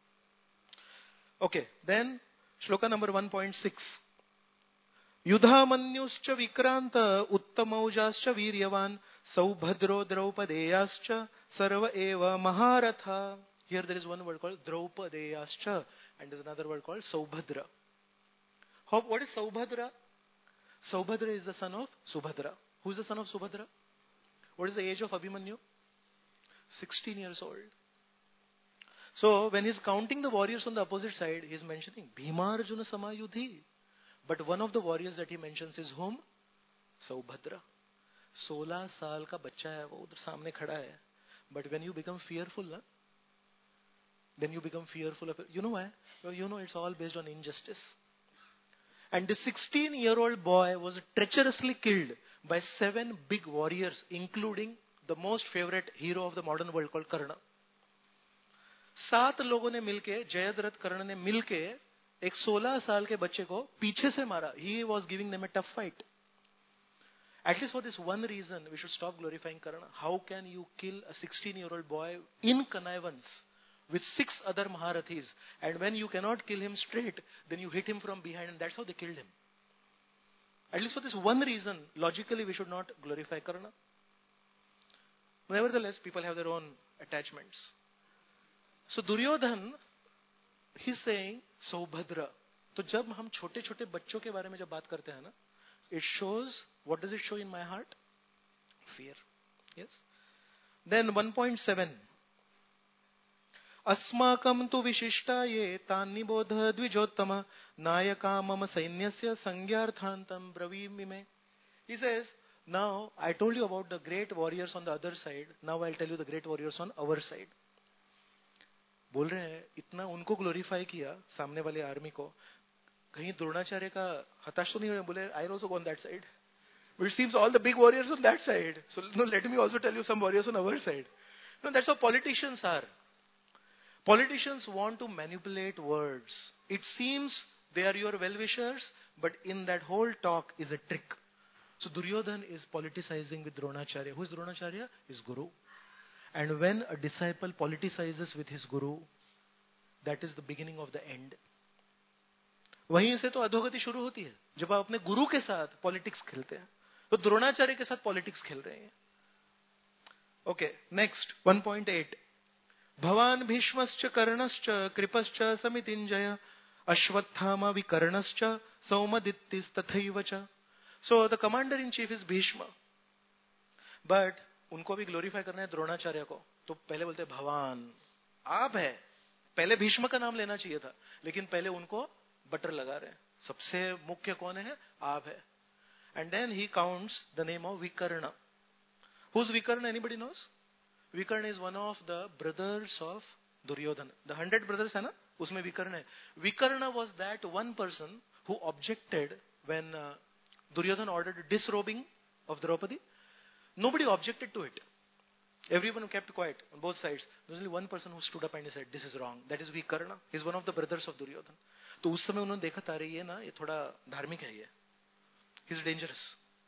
Okay, then shloka number 1.6. युधामन्युश्च विक्रांत उत्तमौजाश्च वीर्यवान सौभद्रो द्रौपदेयाश्च सर्व एव महारथा. Here there is one word called Draupadeyascha and there is another word called Saubhadra. What is Saubhadra? Saubhadra is the son of Subhadra. Who is the son of Subhadra? What is the age of Abhimanyu? 16 years old. So when he's counting the warriors on the opposite side, he's mentioning Bhima Arjuna Samayudhi. But one of the warriors that he mentions is whom? Saubhadra. 16 साल का बच्चा है वो उधर सामने खड़ा है. But when you become fearful, then you become fearful of it. You know why? Well, you know it's all based on injustice. And the 16-year-old boy was treacherously killed by 7 big warriors, including the most favorite hero of the modern world called Karna. 7 लोगों ने मिलके, जयद्रथ, कर्ण ने मिलके एक 16 साल के बच्चे को पीछे से मारा. He was giving them a tough fight. At least for this one reason, we should stop glorifying Karna. How can you kill a 16-year-old boy in connivance with 6 other Maharathis? And when you cannot kill him straight, then you hit him from behind, and that's how they killed him. At least for this one reason, logically, we should not glorify Karna. Nevertheless, people have their own attachments. So Duryodhan, he's saying Saubhadra. तो जब हम छोटे छोटे बच्चों के बारे में जब बात करते हैं ना, it shows, what does it show in my heart? Fear. Yes. Then 1.7. अस्माकं तु विशिष्टाये तान्निबोध द्विजोत्तम नायका मम सैन्यस्य संज्ञार्थान्तं ब्रवीमि मे. He says, now I told you about the great warriors on the other side. Now I'll tell you the great warriors on our side. बोल रहे हैं इतना उनको glorify किया सामने वाले आर्मी को, कहीं द्रोणाचार्य का हताश तो नहीं हुए? बोले I also go on that side. But it seems all the big warriors on that side. So no, let me also tell you some warriors on our side. No, that's how politicians are. Politicians want to manipulate words. It seems they are your well-wishers, but in that whole talk is a trick. So Duryodhan is politicizing with Dronacharya. Who is Dronacharya? His guru. And when a disciple politicizes with his guru, that is the beginning of the end. वहीं से तो अधोगति शुरू होती है, जब आप अपने गुरु के साथ पॉलिटिक्स खेलते हैं. तो द्रोणाचार्य के साथ पॉलिटिक्स खेल रहे हैं. Okay, next 1.8. भवान भीष्मश्च कर्णश्च कृपश्च समितिञ्जय अश्वत्थामा विकर्णश्च सौमदित्तिस्तथैव च. So the commander in chief is Bhishma, but उनको भी ग्लोरीफाई करना है द्रोणाचार्य को, तो पहले बोलते भगवान आप है. पहले भीष्म का नाम लेना चाहिए था, लेकिन पहले उनको बटर लगा रहे हैं. सबसे मुख्य कौन है? आप है. And then he counts the name of Vikarna. Who is Vikarna? Anybody knows? Vikarna is one of the brothers of Duryodhan. The 100 brothers है ना, उसमें विकर्ण है. Vikarna was that one person who objected when Duryodhan ordered disrobing of Draupadi. Nobody objected to it. Everyone kept quiet on both sides. There was only one person who stood up and he said, "This is wrong." That is Vikarna. He is one of the brothers of Duryodhan. तो उस समय उन्होंने देखा तारे ये ना, ये थोड़ा धार्मिक है ये. He is dangerous.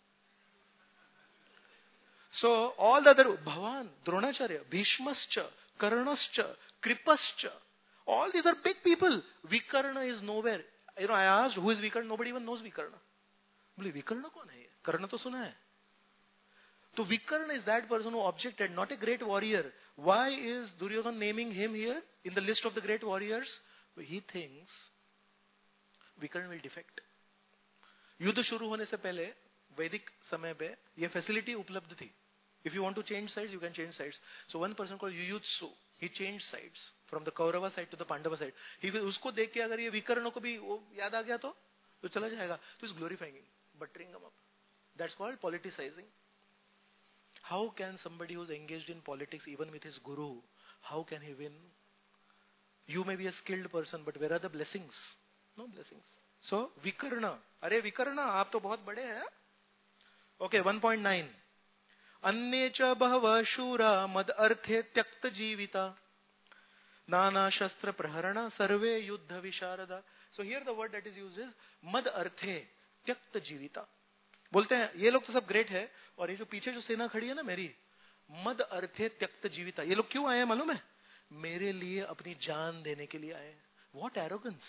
So all the other Bhavan, Dronacharya, Bhishmascha, Karnascha, Kripascha, all these are big people. Vikarna is nowhere. You know, I asked who is Vikarna. Nobody even knows Vikarna. बोले विकर्ण कौन है? कर्ण तो सुना है. तो विकर्ण is that person who objected, not a great warrior. Why is Duryodhan naming him here in the list of the great warriors? He thinks विकर्ण will defect. युद्ध शुरू होने से पहले वैदिक समय पे ये फैसिलिटी उपलब्ध थी. If you want to change sides, you can change sides. So one person called Yuyutsu, he changed sides from the Kaurava side to the Pandava side. He उसको देख के अगर ये विकर्ण को भी वो याद आ गया तो चला जाएगा. तो is glorifying him, buttering him up. That's called politicizing. How can somebody who's engaged in politics, even with his guru, how can he win? You may be a skilled person, but where are the blessings? No blessings. So Vikarna, अरे विकर्ण आप तो बहुत बड़े हैं. Okay, 1.9. अन्ये च बहवः शूरा मद अर्थे त्यक्त जीविता नाना शस्त्र प्रहरण सर्वे युद्ध विशारदा. So here the word that is used is मद अर्थे त्यक्त जीविता. बोलते हैं ये लोग तो सब ग्रेट है, और ये जो पीछे जो सेना खड़ी है ना मेरी, मद अर्थे त्यक्त जीविता. ये लोग क्यों आए हैं मालूम है? मेरे लिए अपनी जान देने के लिए आए. What arrogance!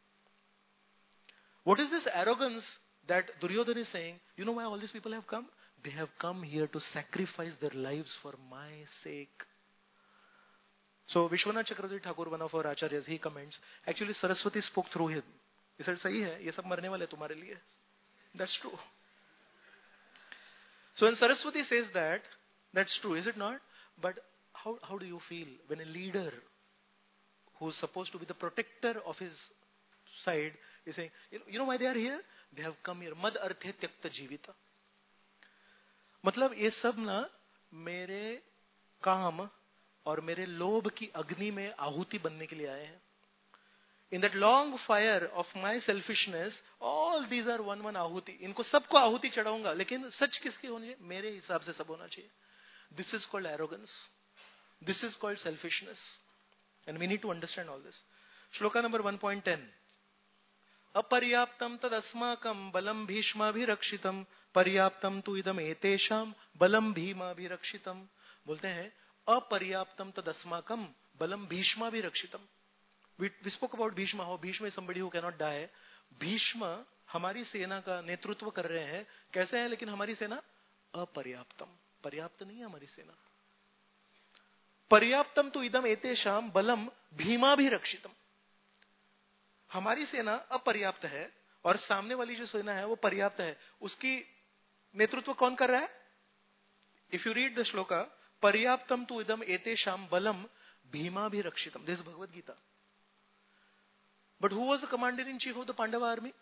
What is this arrogance that Duryodhan is saying? You know why all these people have come? They have come here to sacrifice their lives for my sake. So Vishwanath Chakravarti Thakur, one of our acharyas, he comments, actually Saraswati spoke through him. He said, सही है, ये सब मरने वाले तुम्हारे लिए. That's true. So when Saraswati says that, That's true, is it not? But how do you feel when a leader who's supposed to be the protector of his side is saying, you know why they are here? They have come here. Mad arthe tyakta jivita. मतलब ये सब ना मेरे काम और मेरे लोभ की अग्नि में आहुति बनने के लिए आए हैं. In that long fire of my selfishness, all these are one आहुति. इनको सबको आहुति चढ़ाऊंगा, लेकिन सच किसकी होनी है? मेरे हिसाब से सब होना चाहिए. This is called arrogance. This is called selfishness. And we need to understand all this. Shloka number 1.10. अपर्याप्तम तद अस्माकम बलम भीष्माभिरक्षितम पर्याप्तम तु इदम एतेषाम बलम भीमाभिरक्षितम. बोलते हैं अपर्याप्तम तद अस्माकम बलम भीष्माभिरक्षितम. We spoke about Bhishma, how Bhishma is somebody who cannot die. Bhishma हमारी सेना का नेतृत्व कर रहे हैं. कैसे है? लेकिन हमारी सेना अपर्याप्तम. पर्याप्त नहीं है हमारी सेना. पर्याप्तम तो इदम एतेषाम बलम भीमाभिरक्षितम. हमारी सेना अपर्याप्त है और सामने वाली जो सेना है वो पर्याप्त है. उसकी नेतृत्व कौन कर रहा है? If you read the shloka, पर्याप्तम तो इदम एतेषाम बलम भीमाभिरक्षितम. This Bhagavad Gita. But who was the commander-in-chief of the Pandava army?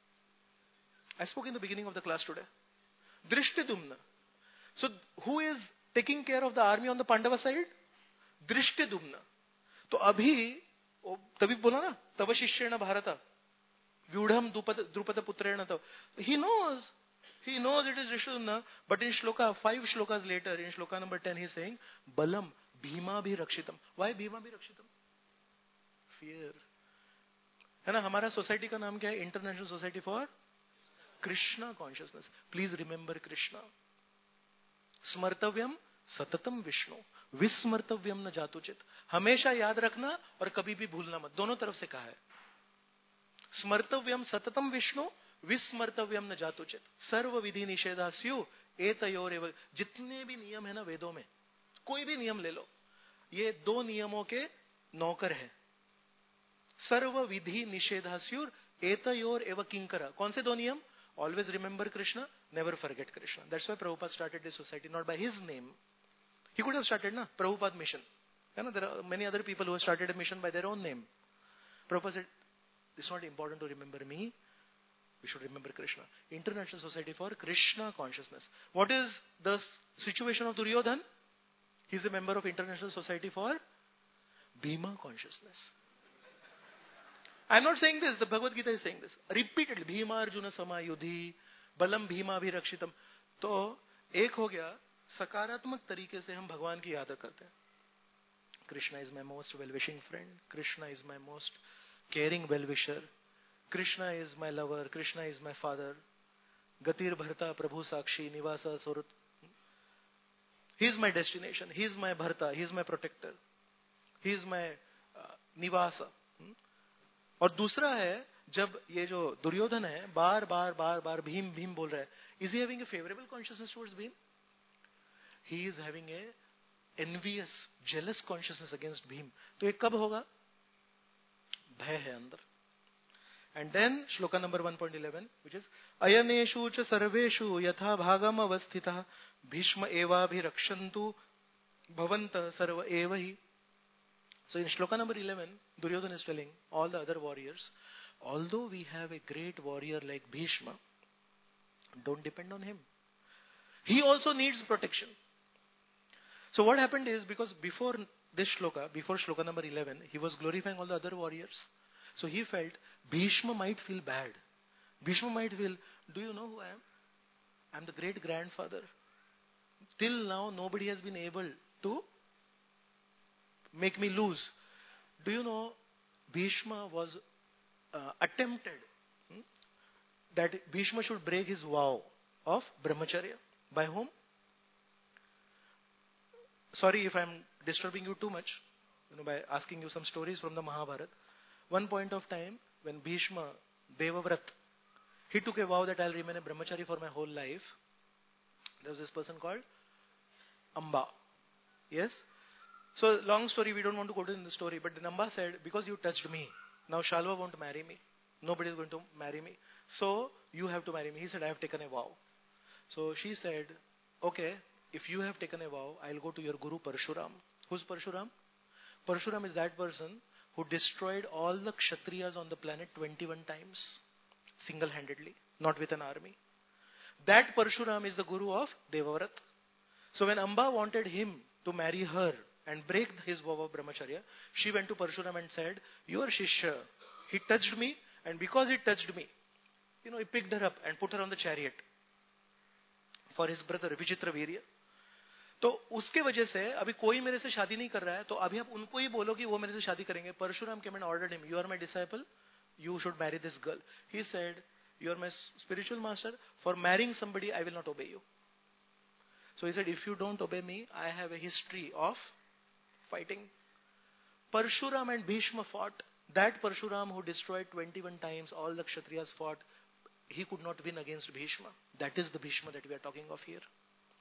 I spoke in the beginning of the class today. Drishtidumna. So who is taking care of the army on the Pandava side? Drishtidumna. तो अभी तभी बोला ना, तव शिष्येण भारत व्यूढ़म द्रुपद पुत्रेण. तव he knows it is Drishtidumna. But in shloka 5 shlokas later, in shloka number 10, he is saying balam bhima bhi rakshitam. Why bhima bhi rakshitam? Fear. है ना. हमारा सोसाइटी का नाम क्या है? International society for Krishna consciousness. Please remember Krishna. स्मर्तव्यम सततम विष्णु विस्मर्तव्यम न जातुचित. हमेशा याद रखना और कभी भी भूलना मत. दोनों तरफ से कहा है. स्मर्तव्यम सततम विष्णु विस्मर्तव्यम न जातुचित. सर्व विधि निषेधास्यु एतयोरेव. जितने भी नियम है ना वेदों में, कोई भी नियम ले लो, ये दो नियमों के नौकर है. सर्व विधि निषेधास्युर एतयोर एव किंकरा. कौन से दो नियम? Always remember Krishna, never forget Krishna. That's why Prabhupada started this society not by his name. He could have started ना प्रभुपाद मिशन, है ना. There are many other people who have started a mission by their own name. Prabhupada said it's not important to remember me, we should remember Krishna. International society for Krishna consciousness. What is the situation of Duryodhan? He is a member of international society for Bhima consciousness. I'm not saying this, the Bhagavad Gita is saying this repeatedly. Bhima Arjuna Samayudhi, Balam Bhima Abhirakshitam. तो एक हो गया सकारात्मक तरीके से हम भगवान की याद करते हैं. Krishna is my most well-wishing friend. Krishna is my most caring well-wisher. Krishna is my lover. Krishna is my father. Gatir Bharta Prabhu Sakshi Nivasa Surut. He is my destination. He is my Bharta. He is my protector. He is my Nivasa. और दूसरा है, जब ये जो दुर्योधन है बार बार भीम भीम बोल रहा है, is he having a favourable consciousness towards Bhim? He is having a envious jealous consciousness against Bhim. तो ये कब होगा? भय है अंदर. And then shloka number 1.11 which is अयनेषु च सर्वेषु यथा भागम अवस्थितः भीष्म एवाभिरक्षन्तु भवन्तः सर्व एव हि. So in shloka number 11, Duryodhana is telling all the other warriors, although we have a great warrior like Bhishma, don't depend on him. He also needs protection. So what happened is, because before this shloka, before shloka number 11, he was glorifying all the other warriors. So he felt Bhishma might feel bad. Bhishma might feel, do you know who I am? I'm the great grandfather. Till now, nobody has been able to make me lose. Do you know Bhishma was attempted that Bhishma should break his vow of brahmacharya. By whom? Sorry if I'm disturbing you too much, by asking you some stories from the Mahabharata. One point of time when Bhishma Devavrat, he took a vow that I'll remain a brahmachari for my whole life. There was this person called Amba. Yes? So long story, we don't want to go into the story, but the Amba said, because you touched me, now Shalva won't marry me. Nobody is going to marry me. So you have to marry me. He said, I have taken a vow. So she said, okay, if you have taken a vow, I'll go to your Guru Parshuram. Who's Parshuram? Parshuram is that person who destroyed all the Kshatriyas on the planet 21 times, single-handedly, not with an army. That Parshuram is the Guru of Devavrat. So when Amba wanted him to marry her and break his vow of brahmacharya, she went to Parshuram and said, your Shishya, he touched me, and because he touched me, he picked her up and put her on the chariot for his brother Vichitra Virya. तो उसके वजह से अभी कोई मेरे से शादी नहीं कर रहा है, तो अभी आप उनको ही बोलो कि वो मेरे से शादी करेंगे. Parshuram came and ordered him, you are my disciple, you should marry this girl. He said, you are my spiritual master, for marrying somebody I will not obey you. So he said, if you don't obey me, I have a history of fighting. Parshuram and Bhishma fought. That Parshuram who destroyed 21 times all the Kshatriyas fought, he could not win against Bhishma. That is the Bhishma that we are talking of here.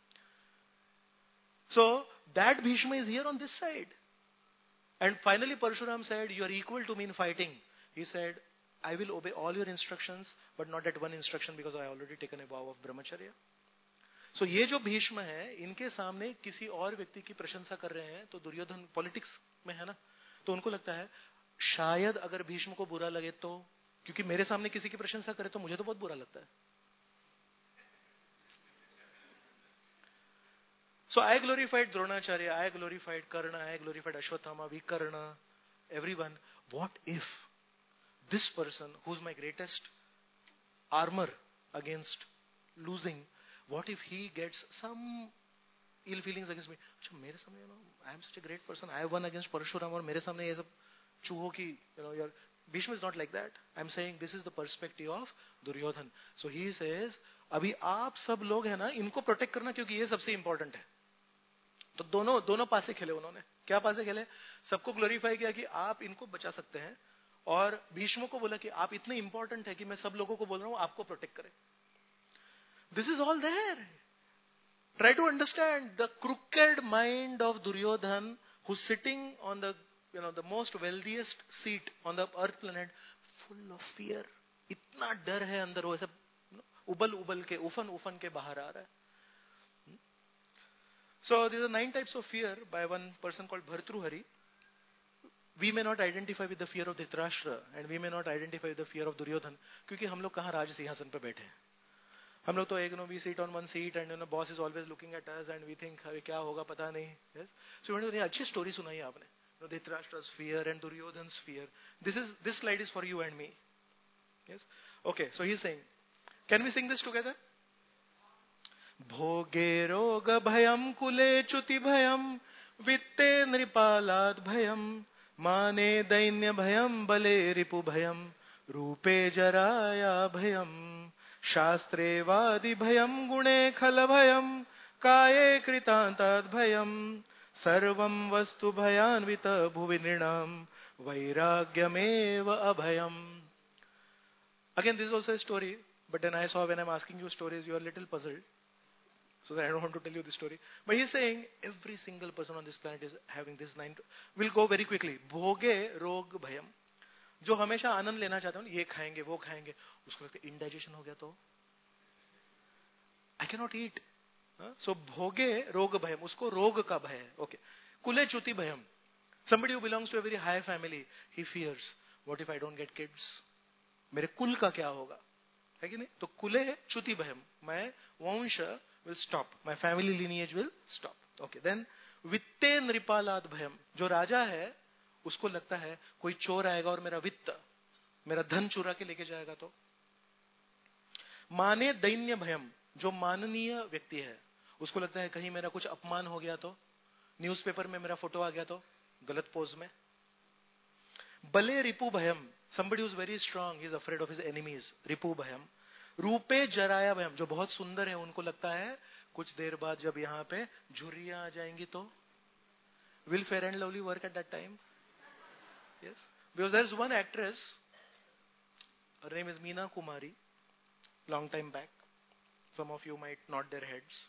So that Bhishma is here on this side. And finally Parshuram said, you are equal to me in fighting. He said, I will obey all your instructions, but not that one instruction because I already taken a vow of brahmacharya. So ये जो भीष्म है, इनके सामने किसी और व्यक्ति की प्रशंसा कर रहे हैं, तो दुर्योधन पॉलिटिक्स में है ना, तो उनको लगता है शायद अगर भीष्म को बुरा लगे तो, क्योंकि मेरे सामने किसी की प्रशंसा करे तो मुझे तो बहुत बुरा लगता है. So I glorified Dronacharya, I glorified Karna, I glorified Ashwatthama, Vikarna, everyone. What if this person, who's my greatest armor against losing, what if he gets some ill feelings against me? मेरे सामने, I am such a great person. I have won against Parshuram और मेरे सामने ये सब चूहों की, your Bhishma is not like that. I am saying this is the perspective of Duryodhan. So he says, अभी आप सब लोग है ना, इनको प्रोटेक्ट करना क्योंकि ये सबसे इंपॉर्टेंट है. तो दोनों पासे खेले उन्होंने. क्या पासे खेले? सबको ग्लोरीफाई किया कि आप इनको बचा सकते हैं, और भीष्म को बोला कि आप इतने इंपॉर्टेंट है कि मैं सब लोगों को बोल रहा हूं आपको प्रोटेक्ट करें. This is all there. Try to understand the crooked mind of Duryodhan, who's sitting on the the most wealthiest seat on the earth planet, full of fear. इतना डर है अंदर, वो ऐसा उबल के उफन के बाहर आ रहा है. So these are 9 types of fear by one person called Bhartruhari. We may not identify with the fear of Dhritarashtra and we may not identify with the fear of Duryodhan, क्योंकि हम लोग कहाँ राज सिंहासन पे बैठे हैं. हम लोग तो we sit on one seat and boss is always looking at us and we think अरे क्या होगा पता नहीं. Yes? So अच्छी स्टोरी सुनाई आपने. Dhritarashtra's fear and Duryodhan's fear. This slide is for you and me. Yes? Okay, so he's saying, can we sing this together? भोगे रोग भयम कुले च्युति भयम वित्ते नृपालाद भयम माने दैन्य भयम बले रिपु भयम रूपे जराया भयम शास्त्रे वादि भयम गुणे खल भयम काये कृतांताद भयम सर्वं वस्तु भयान्वित भुवि नृणाम वैराग्यमेव अभयम. Again, this is also a story, but then I saw when I'm asking you stories, you are a little puzzled. So that I don't want to tell you this story. But he's saying every single person on this planet is having this 9. We'll go very quickly. Bhoge rog bhayam. जो हमेशा आनंद लेना चाहते हो, ये खाएंगे वो खाएंगे, उसको लगता है इंडाइजेशन हो गया तो I cannot eat. So bhoge rog bhayam, उसको रोग का भय है. Okay. Kule chuti bhayam. Somebody who belongs to a very high family, he fears, what if I don't get kids? मेरे कुल का क्या होगा, है कि नहीं? तो कुले च्युति भयम, my वंश will stop, my family lineage will stop. Okay, then वित्ते नृपालाद भयम, जो राजा है उसको लगता है कोई चोर आएगा और मेरा वित्त, मेरा धन चुरा के लेके जाएगा तो. माने दैन्य भयम, जो माननीय व्यक्ति है उसको लगता है कहीं मेरा कुछ अपमान हो गया तो, न्यूज़पेपर में मेरा फोटो आ गया तो गलत पोज में. बले रिपु भयम, somebody who's very strong, he's afraid of his enemies. रिपु भयम. रूपे जराया भयम, जो बहुत सुंदर है उनको लगता है कुछ देर बाद जब यहाँ पे झुर्रियां आ जाएंगी तो. Will Fair and Lovely work at that time? Yes, because there's one actress, her name is Meena Kumari, long time back. Some of you might nod their heads.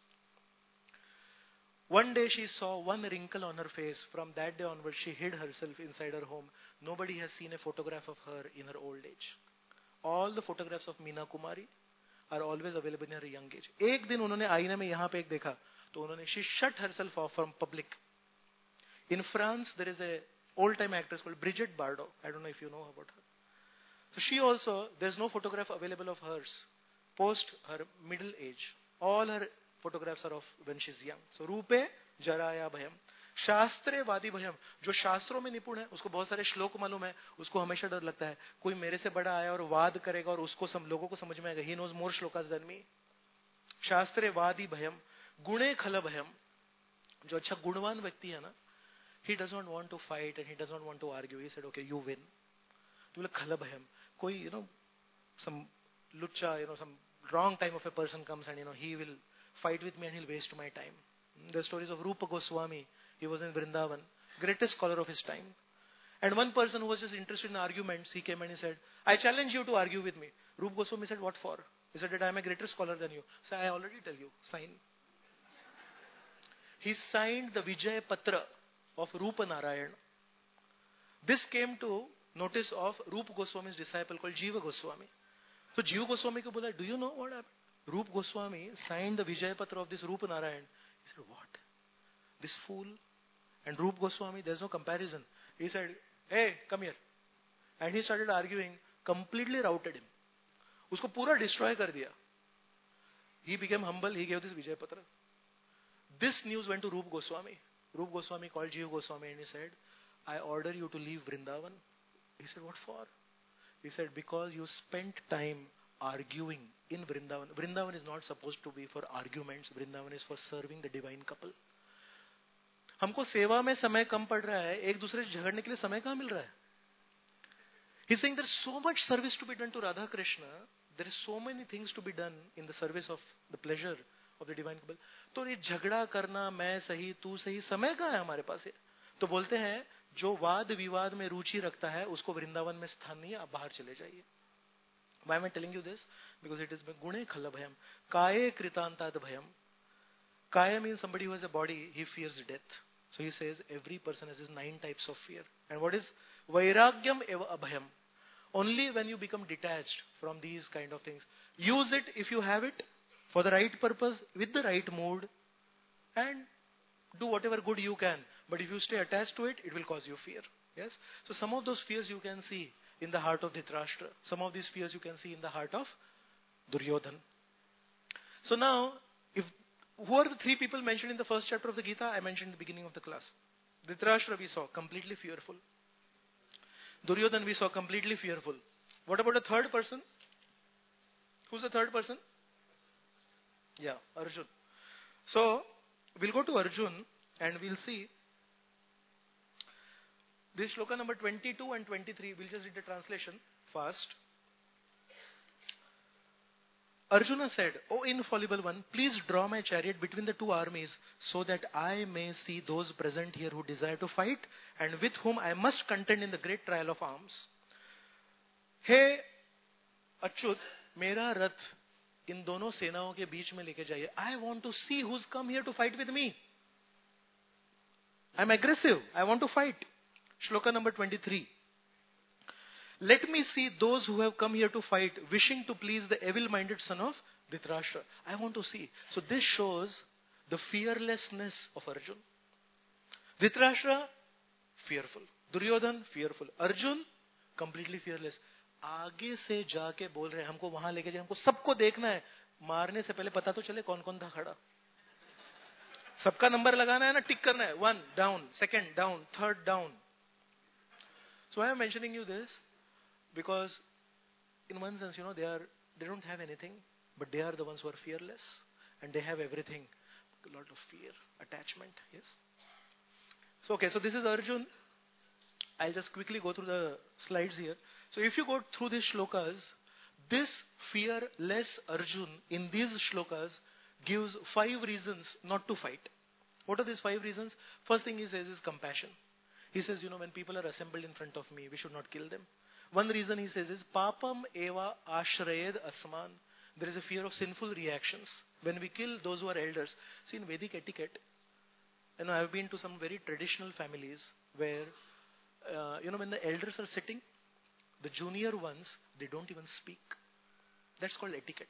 One day she saw one wrinkle on her face. From that day onwards, she hid herself inside her home. Nobody has seen a photograph of her in her old age. All the photographs of Meena Kumari are always available in a young age. एक दिन उन्होंने आईने में यहाँ पे एक देखा, तो उन्होंने she shut herself off from public. In France, there is a old-time actress called Brigitte Bardot. I don't know if you know about her. So she also, there's no photograph available of hers post her middle age. All her photographs are of when she's young. So रूपे जराया भयम, शास्त्रे वादी भयम. जो शास्त्रों में निपुण है, उसको बहुत सारे श्लोक मालूम है, उसको हमेशा डर लगता है कोई मेरे से बड़ा आया और वाद करेगा और उसको लोगों को समझ में आएगा. He knows more shlokas than me. शास्त्रे वादी भयम, गुणे खल भयम. जो अच्छा गुणवान व्यक्ति है ना, he does not want to fight and he does not want to argue. He said, okay, you win. तो बोले खल भयम, कोई some lucha, some wrong time of a person comes and he will fight with me and he'll waste my time. The stories of Rupa Goswami. He was in Vrindavan, greatest scholar of his time. And one person who was just interested in arguments, he came and he said, I challenge you to argue with me. Rupa Goswami said, what for? He said that I am a greater scholar than you. So I already tell you, sign. He signed the Vijay Patra of Rupa Narayan. This came to notice of Rupa Goswami's disciple called Jiva Goswami. So Jiva Goswami ko bola, do you know what happened? Rupa Goswami signed the Vijay Patra of this Rupa Narayan. He said, what? This fool? And Rupa Goswami, there's no comparison. He said, hey, come here. And he started arguing, completely routed him. Usko pura destroy kar diya. He became humble, he gave this Vijay Patra. This news went to Rupa Goswami. Rupa Goswami called Jiva Goswami and he said, I order you to leave Vrindavan. He said, what for? He said, because you spent time arguing in Vrindavan. Vrindavan is not supposed to be for arguments. Vrindavan is for serving the divine couple. हमको सेवा में समय कम पड़ रहा है, एक दूसरे से झगड़ने के लिए समय कहाँ मिल रहा है? He's saying there's so much service to be done to Radha Krishna. There is so many things to be done in the service of the pleasure of the divine couple. तो ये झगड़ा करना, मैं सही, तू सही, समय कहाँ है हमारे पास? तो बोलते हैं जो वाद विवाद में रुचि रखता है उसको वृंदावन में स्थान नहीं है, आप बाहर चले जाइए. Why am I telling you this? Because it is gune khalla bhayam. Kaye kritantad bhayam. Kaya means somebody who has a body, he fears death. So he says every person has his 9 types of fear. And what is vairagyam eva abhayam? Only when you become detached from these kind of things. Use it if you have it for the right purpose, with the right mood, and do whatever good you can. But if you stay attached to it, it will cause you fear. Yes? So some of those fears you can see in the heart of Dhritarashtra. Some of these fears you can see in the heart of Duryodhan. So now, who are the 3 people mentioned in the first chapter of the Gita? I mentioned in the beginning of the class. Dhritarashtra we saw, completely fearful. Duryodhan we saw, completely fearful. What about a third person? Who's the third person? Yeah, Arjun. So, we'll go to Arjun and we'll see. This shloka number 22 and 23, we'll just read the translation fast. Arjuna said, O infallible one, please draw my chariot between the 2 armies so that I may see those present here who desire to fight and with whom I must contend in the great trial of arms. Hey, Achyut, mera rath in dono senaon ke beech mein leke jaiye. I want to see who's come here to fight with me. I'm aggressive. I want to fight. Shloka number 23. Let me see those who have come here to fight, wishing to please the evil-minded son of Dhritarashtra. I want to see. So this shows the fearlessness of Arjun. Dhritarashtra, fearful. Duryodhan, fearful. Arjun, completely fearless. आगे से जाके बोल रहे हैं हमको वहां लेके जाए, हमको सबको देखना है, मारने से पहले पता तो चले कौन कौन था खड़ा. सबका नंबर लगाना है ना, टिक करना है. 1 down, 2nd down, 3rd down. So I am mentioning you this because in one sense, they don't have anything, but they are the ones who are fearless and they have everything. A lot of fear, attachment, yes. So okay, so this is Arjun. I'll just quickly go through the slides here. So if you go through these shlokas, this fearless Arjun in these shlokas gives 5 reasons not to fight. What are these 5 reasons? First thing he says is compassion. He says, when people are assembled in front of me, we should not kill them. One reason he says is, Papam eva ashrayed asman. There is a fear of sinful reactions. When we kill those who are elders. See, in Vedic etiquette, I have been to some very traditional families where, when the elders are sitting, the junior ones, they don't even speak. That's called etiquette.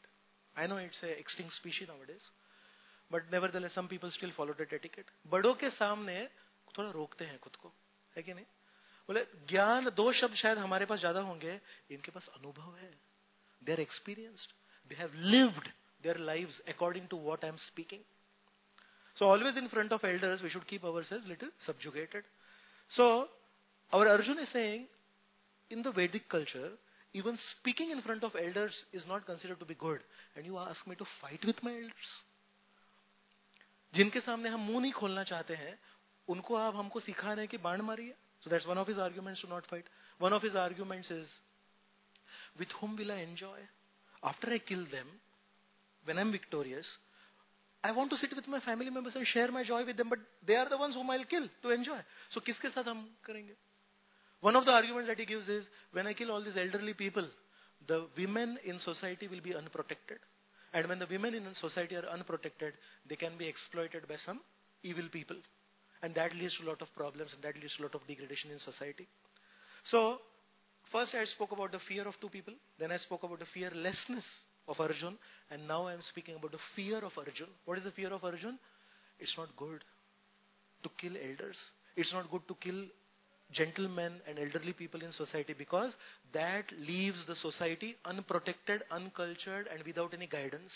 I know it's a extinct species nowadays, but nevertheless some people still follow that etiquette. बड़ों के सामने थोड़ा रोकते हैं खुद को, है कि नहीं? बोले ज्ञान, दो शब्द शायद हमारे पास ज्यादा होंगे, इनके पास अनुभव है. They are experienced. They have lived their lives according to what I am speaking. So always in front of elders, we should keep ourselves little subjugated. So our Arjun is saying, in the Vedic culture, even speaking in front of elders is not considered to be good. And you ask me to fight with my elders? जिनके सामने हम मुंह नहीं खोलना चाहते हैं, उनको आप हमको सिखा रहे हैं कि बाण मारिए. So that's one of his arguments to not fight. One of his arguments is, with whom will I enjoy? After I kill them, when I'm victorious, I want to sit with my family members and share my joy with them, but they are the ones whom I'll kill to enjoy. So किसके साथ हम करेंगे? One of the arguments that he gives is, when I kill all these elderly people, the women in society will be unprotected. And when the women in society are unprotected, they can be exploited by some evil people. And that leads to a lot of problems, and that leads to a lot of degradation in society. So, first I spoke about the fear of two people, then I spoke about the fearlessness of Arjun, and now I am speaking about the fear of Arjun. What is the fear of Arjun? It's not good to kill elders. It's not good to kill gentlemen and elderly people in society, because that leaves the society unprotected, uncultured and without any guidance.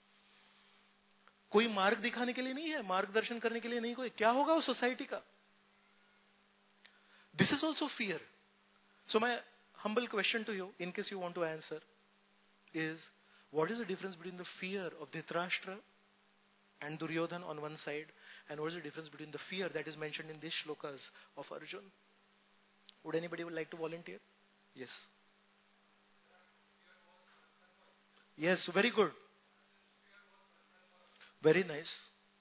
कोई मार्ग दिखाने के लिए नहीं है, मार्गदर्शन करने के लिए नहीं कोई. क्या होगा उस सोसाइटी का? This is also fear. So my humble question to you, in case you want to answer, is what is the difference between the fear of Dhritarashtra and Duryodhan on one side, and what is the difference between the fear that is mentioned in these shlokas of Arjun? Would anybody would like to volunteer? Yes. Yes, very good. Very nice.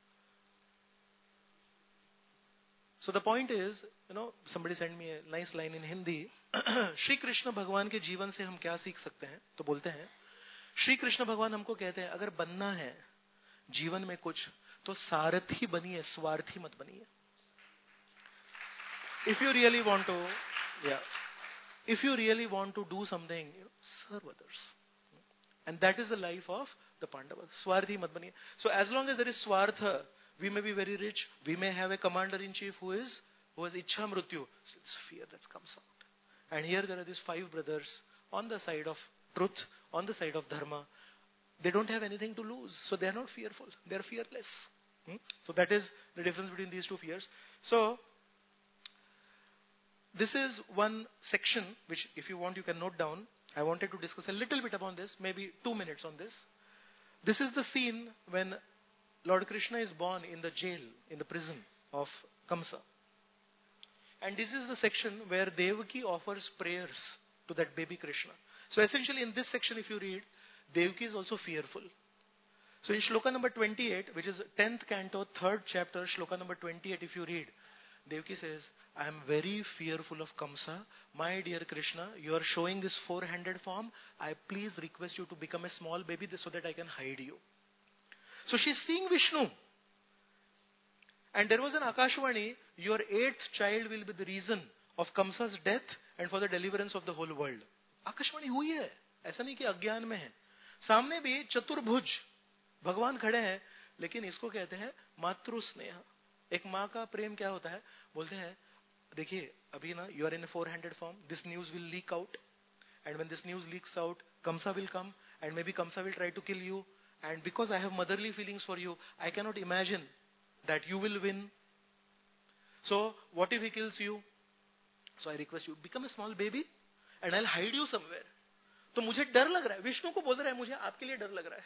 So the point is, somebody sent me a nice line in Hindi. Shri Krishna भगवान के जीवन से हम क्या सीख सकते हैं? तो बोलते हैं, श्री कृष्ण भगवान हमको कहते हैं, अगर बनना है जीवन में कुछ, तो सारथी बनिए, स्वार्थी मत बनिए. If you really want to, if you really want to do something, serve others. And that is the life of the Pandavas. Swarthi mat baniye. So as long as there is swartha, we may be very rich, we may have a commander-in-chief who has Ichha Mrityu. It's fear that comes out. And here there are these 5 brothers on the side of truth, on the side of dharma. They don't have anything to lose, so they are not fearful. They are fearless. So that is the difference between these two fears. So this is one section which, if you want, you can note down. I wanted to discuss a little bit about this, maybe 2 minutes on this. This is the scene when Lord Krishna is born in the jail, in the prison of Kamsa. And this is the section where Devaki offers prayers to that baby Krishna. So essentially in this section, if you read, Devaki is also fearful. So in shloka number 28, which is 10th canto, 3rd chapter, shloka number 28, if you read, Devaki says, I am very fearful of Kamsa. My dear Krishna, you are showing this 4-handed form. I please request you to become a small baby so that I can hide you. So she's seeing Vishnu. And there was an Akashvani, your 8th child will be the reason of Kamsa's death and for the deliverance of the whole world. Akashvani हुई है, ऐसा नहीं कि अज्ञान में है. सामने भी चतुर्भुज भगवान खड़े हैं, लेकिन इसको कहते हैं मातृ स्नेह. एक माँ का प्रेम क्या होता है? बोलते हैं, देखिए अभी ना you are in a 4-handed form, this news will leak out, and when this news leaks out, Kamsa will come, and maybe Kamsa will try to kill you, and because I have motherly feelings for you, I cannot imagine that you will win. So what if he kills you? So I request you, become a small baby and I'll hide you somewhere. तो मुझे डर लग रहा है, विष्णु को बोल रहा है, मुझे आपके लिए डर लग रहा है.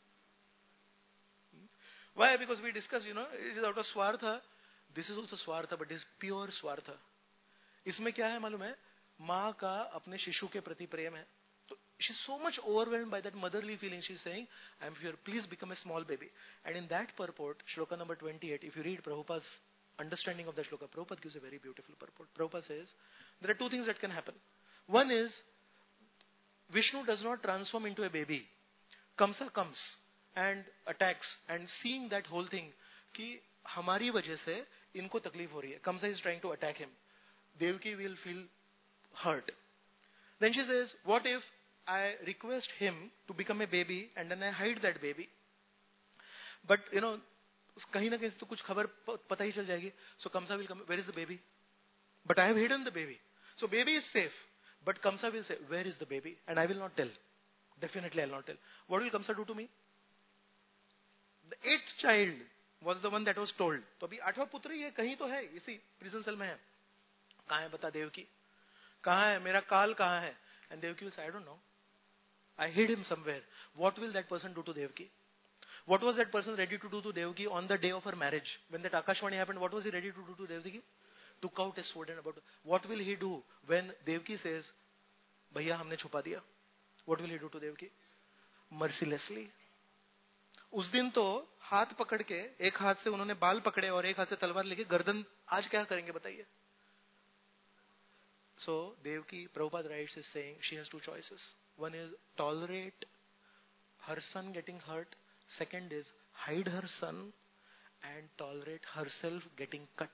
Why? Because we discussed, it is out of swartha. This is also swartha, but it is pure swartha. इसमें क्या है मालूम है? माँ का अपने शिशु के प्रति प्रेम है. So she's so much overwhelmed by that motherly feeling. She's saying, I'm here, please become a small baby. And in that purport, shloka number 28, if you read Prabhupada's understanding of that shloka, Prabhupada gives a very beautiful purport. Prabhupada says, there are 2 things that can happen. One is, Vishnu does not transform into a baby. Kamsa comes and attacks, and seeing that whole thing, कि हमारी वजह से इनको तकलीफ हो रही है. Kamsa is trying to attack him. Devaki will feel hurt. Then she says, what if I request him to become a baby and then I hide that baby. But kahin na kahin to kuch khabar pata hi chal jayegi. So Kamsa will come, where is the baby? But I have hidden the baby. So baby is safe. But Kamsa will say, where is the baby? And I will not tell. Definitely I will not tell. What will Kamsa do to me? The 8th child was the one that was told. तो अभी 8वां पुत्र ये कहीं तो है, इसी prison cell में है. कहाँ है बता देवकी? कहाँ है मेरा काल कहाँ है? And Devaki will say, I don't know. I hid him somewhere. What will that person do to Devaki? What was that person ready to do to Devaki on the day of her marriage? When that Akashvani happened, what was he ready to do to Devaki? Took out a sword and about. What will he do when Devaki says, भैया हमने छुपा दिया? What will he do to Devaki? Mercilessly. उस दिन तो हाथ पकड़ के एक हाथ से उन्होंने बाल पकड़े और एक हाथ से तलवार लेके गर्दन. आज क्या करेंगे बताइए? So Devaki, Prabhupada writes, is saying she has two choices. One is tolerate her son getting hurt. Second is hide her son and tolerate herself getting cut.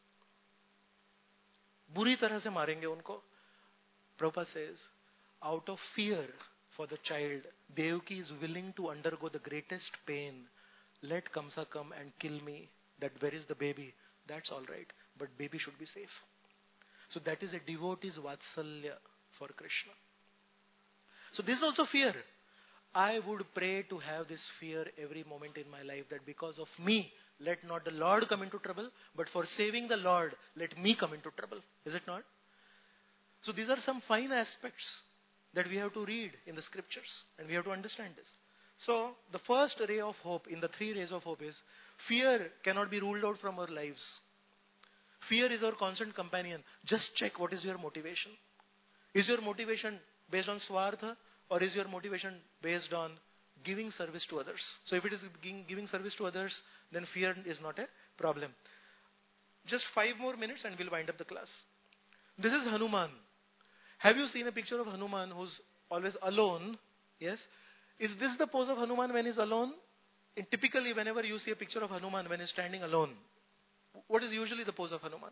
बुरी तरह से मारेंगे उनको. Prabhupada says, out of fear for the child, Devaki is willing to undergo the greatest pain. Let Kamsa come and kill me. That where is the baby? That's all right. But baby should be safe. So that is a devotee's vatsalya for Krishna. So this is also fear. I would pray to have this fear every moment in my life, that because of me, let not the Lord come into trouble, but for saving the Lord, let me come into trouble. Is it not? So these are some fine aspects that we have to read in the scriptures, and we have to understand this. So the first ray of hope in the 3 rays of hope is, fear cannot be ruled out from our lives. Fear is our constant companion. Just check what is your motivation. Is your motivation based on swartha, or is your motivation based on giving service to others? So if it is giving service to others, then fear is not a problem. Just 5 more minutes and we'll wind up the class. This is Hanuman. Have you seen a picture of Hanuman who's always alone? Yes. Is this the pose of Hanuman when he's alone? Typically, whenever you see a picture of Hanuman when he's standing alone, what is usually the pose of Hanuman?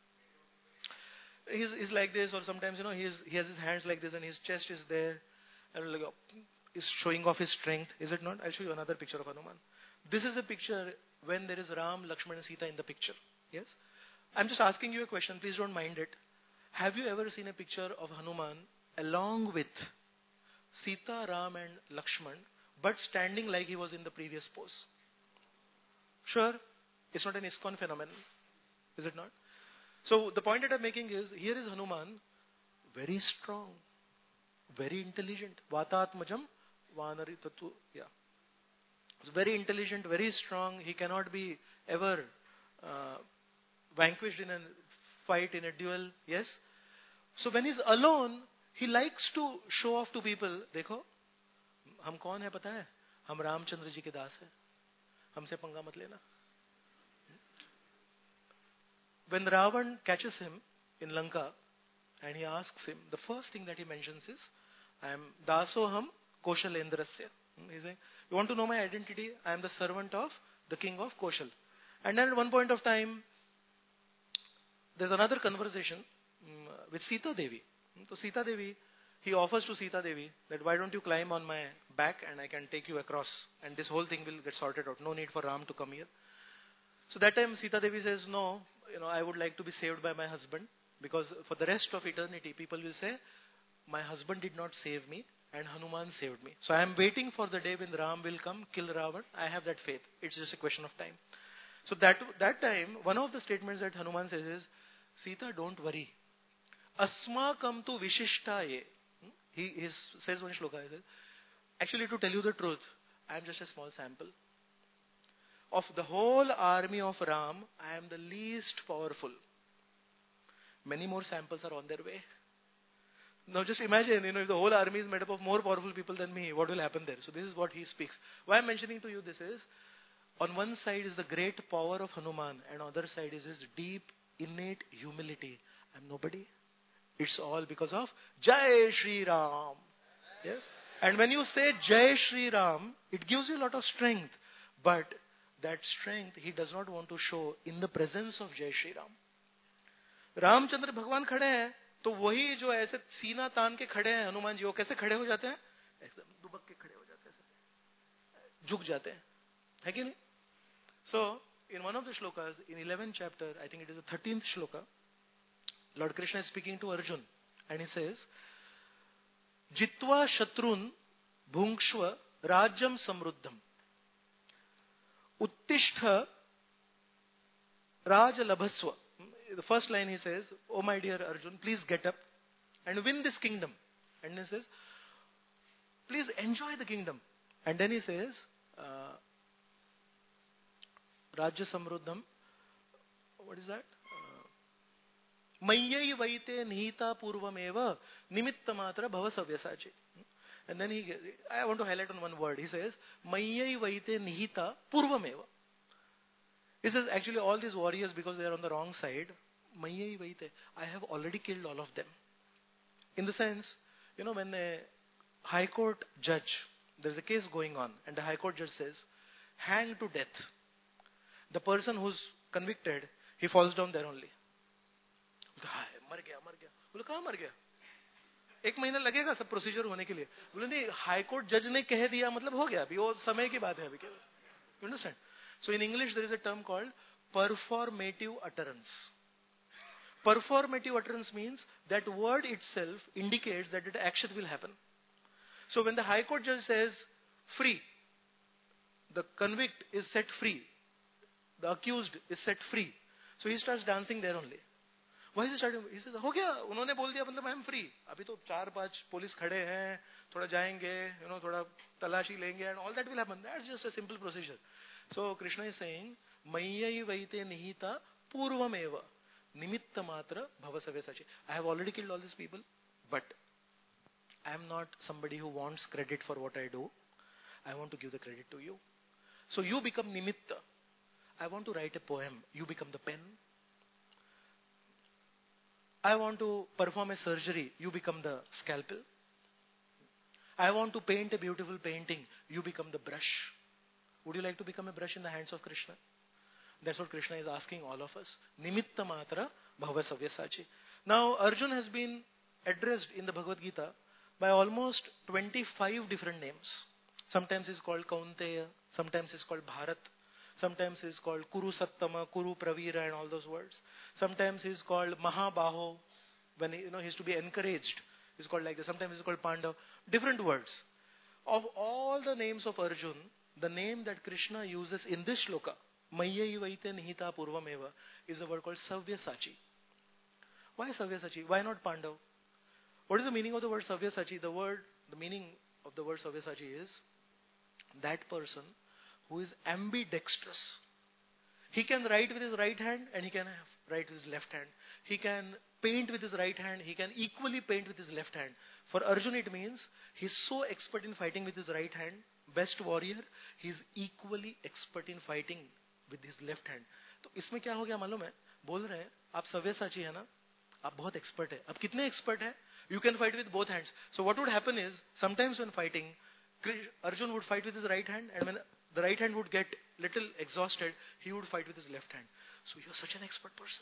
He's like this, or sometimes, he has his hands like this and his chest is there and like, is showing off his strength. Is it not? I'll show you another picture of Hanuman. This is a picture when there is Ram, Lakshman and Sita in the picture. Yes? I'm just asking you a question. Please don't mind it. Have you ever seen a picture of Hanuman along with Sita, Ram and Lakshman, but standing like he was in the previous pose? Sure? It's not an ISKCON phenomenon. Is it not? So the point that I'm making is, here is Hanuman, very strong, very intelligent. Vatatmajam Vanaritatu. Yeah. He's very intelligent, very strong. He cannot be ever vanquished in a fight, in a duel. Yes? So when he's alone, he likes to show off to people. देखो, हम कौन है पता है? हम रामचंद्र जी के दास हैं. हमसे पंगा मत लेना. When Ravan catches him in Lanka and he asks him, the first thing that he mentions is, I am Dasoham Koshalendrasya. He's saying, you want to know my identity? I am the servant of the king of Koshal. And then at one point of time, there's another conversation with Sita Devi. So Sita Devi, he offers to Sita Devi that why don't you climb on my back and I can take you across and this whole thing will get sorted out. No need for Ram to come here. So that time Sita Devi says, no, I would like to be saved by my husband, because for the rest of eternity, people will say, my husband did not save me and Hanuman saved me. So I am waiting for the day when Ram will come, kill Ravan. I have that faith. It's just a question of time. So that time, one of the statements that Hanuman says is, Sita, don't worry. Asmakam tu vishishtaye. He says one shloka. Actually, to tell you the truth, I am just a small sample. Of the whole army of Ram, I am the least powerful. Many more samples are on their way. Now just imagine, if the whole army is made up of more powerful people than me, what will happen there? So this is what he speaks. Why I'm mentioning to you this is, on one side is the great power of Hanuman, and on the other side is his deep, innate humility. I'm nobody. It's all because of Jai Shri Ram. Yes? And when you say Jai Shri Ram, it gives you a lot of strength. But that strength he does not want to show in the presence of Jai Shri Ram. Ramchandra Bhagwan khade hai, तो वही जो ऐसे सीना तान के खड़े हैं हनुमान जी, वो कैसे खड़े हो जाते हैं? एकदम दुबक के खड़े हो जाते हैं, झुक जाते हैं, है कि नहीं? So in one of the shlokas in 11th chapter, I think it is the 13th shloka, Lord Krishna is speaking to Arjun and he says, Jitva shatrun bhungshva rajyam samruddham uttishtha raj labhasva. The first line he says, oh my dear Arjun, please get up and win this kingdom. And he says, please enjoy the kingdom. And then he says, Rajya Samruddham, what is that? Mayyai vaite nihita purvameva nimitta matra bhava savyasachi. And then I want to highlight on one word. He says, Mayyai vaite nihita purvameva. He says, actually all these warriors, because they are on the wrong side, Mayyai vaite, I have already killed all of them. In the sense, when a high court judge, there's a case going on, and the high court judge says, hang to death. The person who's convicted, he falls down there only. मर गया बोले कहाँ मर गया? 1 महीना लगेगा सब procedure होने के लिए. बोले नहीं, हाई कोर्ट जज ने कह दिया मतलब हो गया, अभी वो समय की बात है अभी. You understand? So in English there is a term called performative utterance. Performative utterance means that word itself indicates that the action will happen. So when the high court judge says free, the convict is set free. The accused is set free. So he starts dancing there only. Why is he starting? He says, हो गया, उन्होंने बोल दिया मतलब I am free. अभी तो 4-5 police खड़े हैं, थोड़ा जाएंगे, थोड़ा तलाशी लेंगे, and all that will happen. That's just a simple procedure. So Krishna is saying, Mayyai vaite nihita purvameva nimitta matra bhava savyasachi. I have already killed all these people, but I am not somebody who wants credit for what I do. I want to give the credit to you. So you become nimitta. I want to write a poem. You become the pen. I want to perform a surgery. You become the scalpel. I want to paint a beautiful painting. You become the brush. Would you like to become a brush in the hands of Krishna? That's what Krishna is asking all of us. Nimitta matra bhava savyasachi. Now Arjun has been addressed in the Bhagavad Gita by almost 25 different names. Sometimes he's called Kaunteya. Sometimes he's called Bharat. Sometimes he's called Kuru Sattama, Kuru Pravira and all those words. Sometimes he's called Mahabaho. When he's to be encouraged, he's called like this. Sometimes he's called Pandav. Different words. Of all the names of Arjun, the name that Krishna uses in this shloka, Mayyai vaite nihita purvameva, is a word called Savyasachi. Why Savyasachi? Why not Pandav? What is the meaning of the word Savyasachi? The meaning of the word Savyasachi is that person who is ambidextrous. He can write with his right hand and he can write with his left hand. He can paint with his right hand. He can equally paint with his left hand. For Arjun it means he's so expert in fighting with his right hand, best warrior, he's equally expert in fighting with his left hand. तो इसमें क्या हो गया मालूम है? बोल रहे हैं आप सव्यसाची है ना, आप बहुत expert है. अब कितने expert है? You can fight with both hands. So what would happen is, sometimes when fighting, Arjun would fight with his right hand, and when the right hand would get little exhausted, he would fight with his left hand. So you're such an expert person.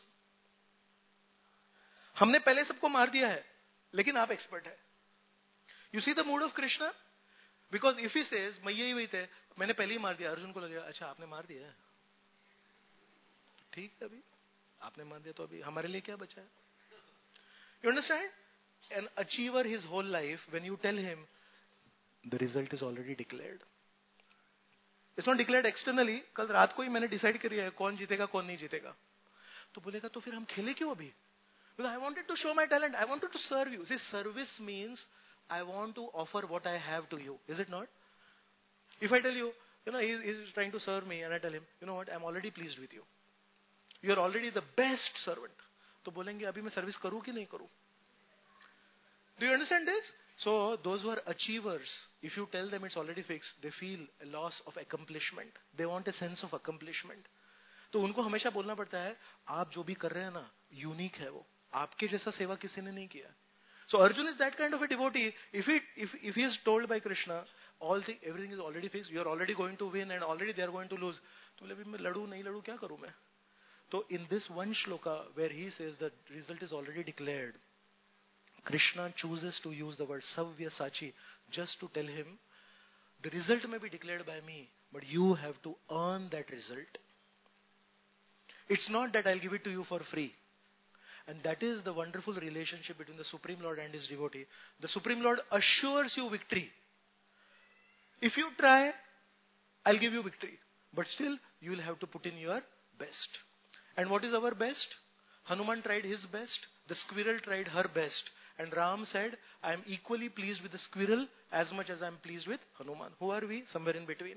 हमने पहले सबको मार दिया है, लेकिन आप expert है. You see the mood of Krishna? Because if he says, Mayyai vaite, मैंने पहले ही मार दिया, अर्जुन को लगेगा, अच्छा आपने मार दिया है, ठीक है, अभी आपने मार दिया तो अभी हमारे लिए क्या बचा है? You understand? An achiever his whole life, when you tell him, the result is already declared. It's not declared externally. कल रात को ही मैंने decide कर लिया है कौन जीतेगा कौन नहीं जीतेगा. तो बोलेगा तो फिर हम खेले क्यों अभी? Because I wanted to show my talent. I wanted to serve you. See, service means I want to offer what I have to you. Is it not? If I tell you, he's trying to serve me, and I tell him, you know what, I'm already pleased with you. You're already the best servant. तो बोलेंगे अभी मैं service करूं कि नहीं करूं? Do you understand this? So those who are achievers, if you tell them it's already fixed, they feel a loss of accomplishment. They want a sense of accomplishment. तो उनको हमेशा बोलना पड़ता है, आप जो भी कर रहे हैं ना, यूनिक है वो. आपके जैसा सेवा किसी ने नहीं किया. So Arjun is that kind of a devotee. If he is told by Krishna, everything is already fixed, you are already going to win and already they are going to lose, तो बोले मैं लड़ू नहीं लड़ू क्या करूं मैं? So in this one shloka where he says the result is already declared, Krishna chooses to use the word Savyasachi just to tell him, the result may be declared by me, but you have to earn that result. It's not that I'll give it to you for free. And that is the wonderful relationship between the Supreme Lord and his devotee. The Supreme Lord assures you victory. If you try, I'll give you victory. But still, you will have to put in your best. And what is our best? Hanuman tried his best. The squirrel tried her best. And Ram said, I am equally pleased with the squirrel as much as I am pleased with Hanuman. Who are we? Somewhere in between.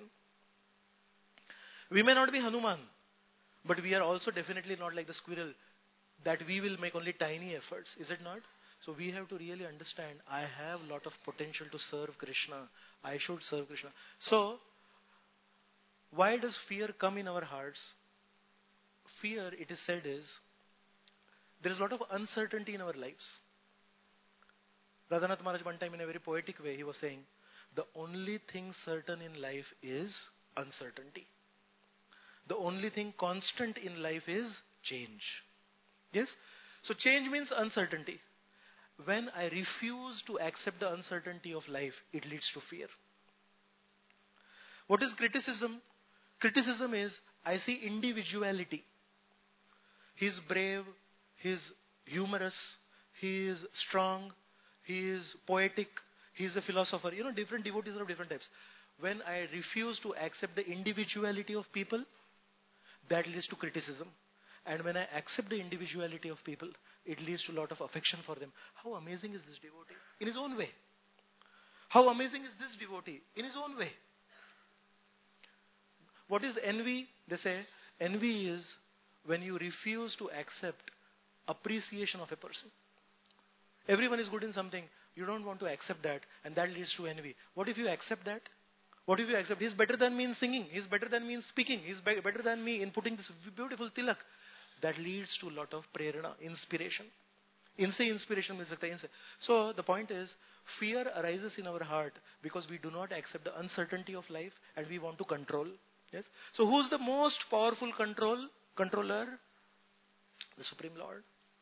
We may not be Hanuman, but we are also definitely not like the squirrel, that we will make only tiny efforts. Is it not? So we have to really understand, I have a lot of potential to serve Krishna. I should serve Krishna. So, why does fear come in our hearts? Fear, it is said, is there is a lot of uncertainty in our lives. Radhanath Maharaj one time in a very poetic way, he was saying, the only thing certain in life is uncertainty. The only thing constant in life is change. Yes? So change means uncertainty. When I refuse to accept the uncertainty of life, it leads to fear. What is criticism? Criticism is, I see individuality. He is brave, he is humorous, he is strong, he is poetic, he is a philosopher. You know, different devotees are of different types. When I refuse to accept the individuality of people, that leads to criticism. And when I accept the individuality of people, it leads to a lot of affection for them. How amazing is this devotee? In his own way. How amazing is this devotee? In his own way. What is envy? They say, envy is when you refuse to accept appreciation of a person. Everyone is good in something. You don't want to accept that, and that leads to envy. What if you accept that? What if you accept, he's better than me in singing, he's better than me in speaking, he's better than me in putting this beautiful tilak. That leads to a lot of prerana, inspiration. Inspiration means inse. So the point is, fear arises in our heart because we do not accept the uncertainty of life and we want to control. Yes. So who's the most powerful controller? The Supreme Lord.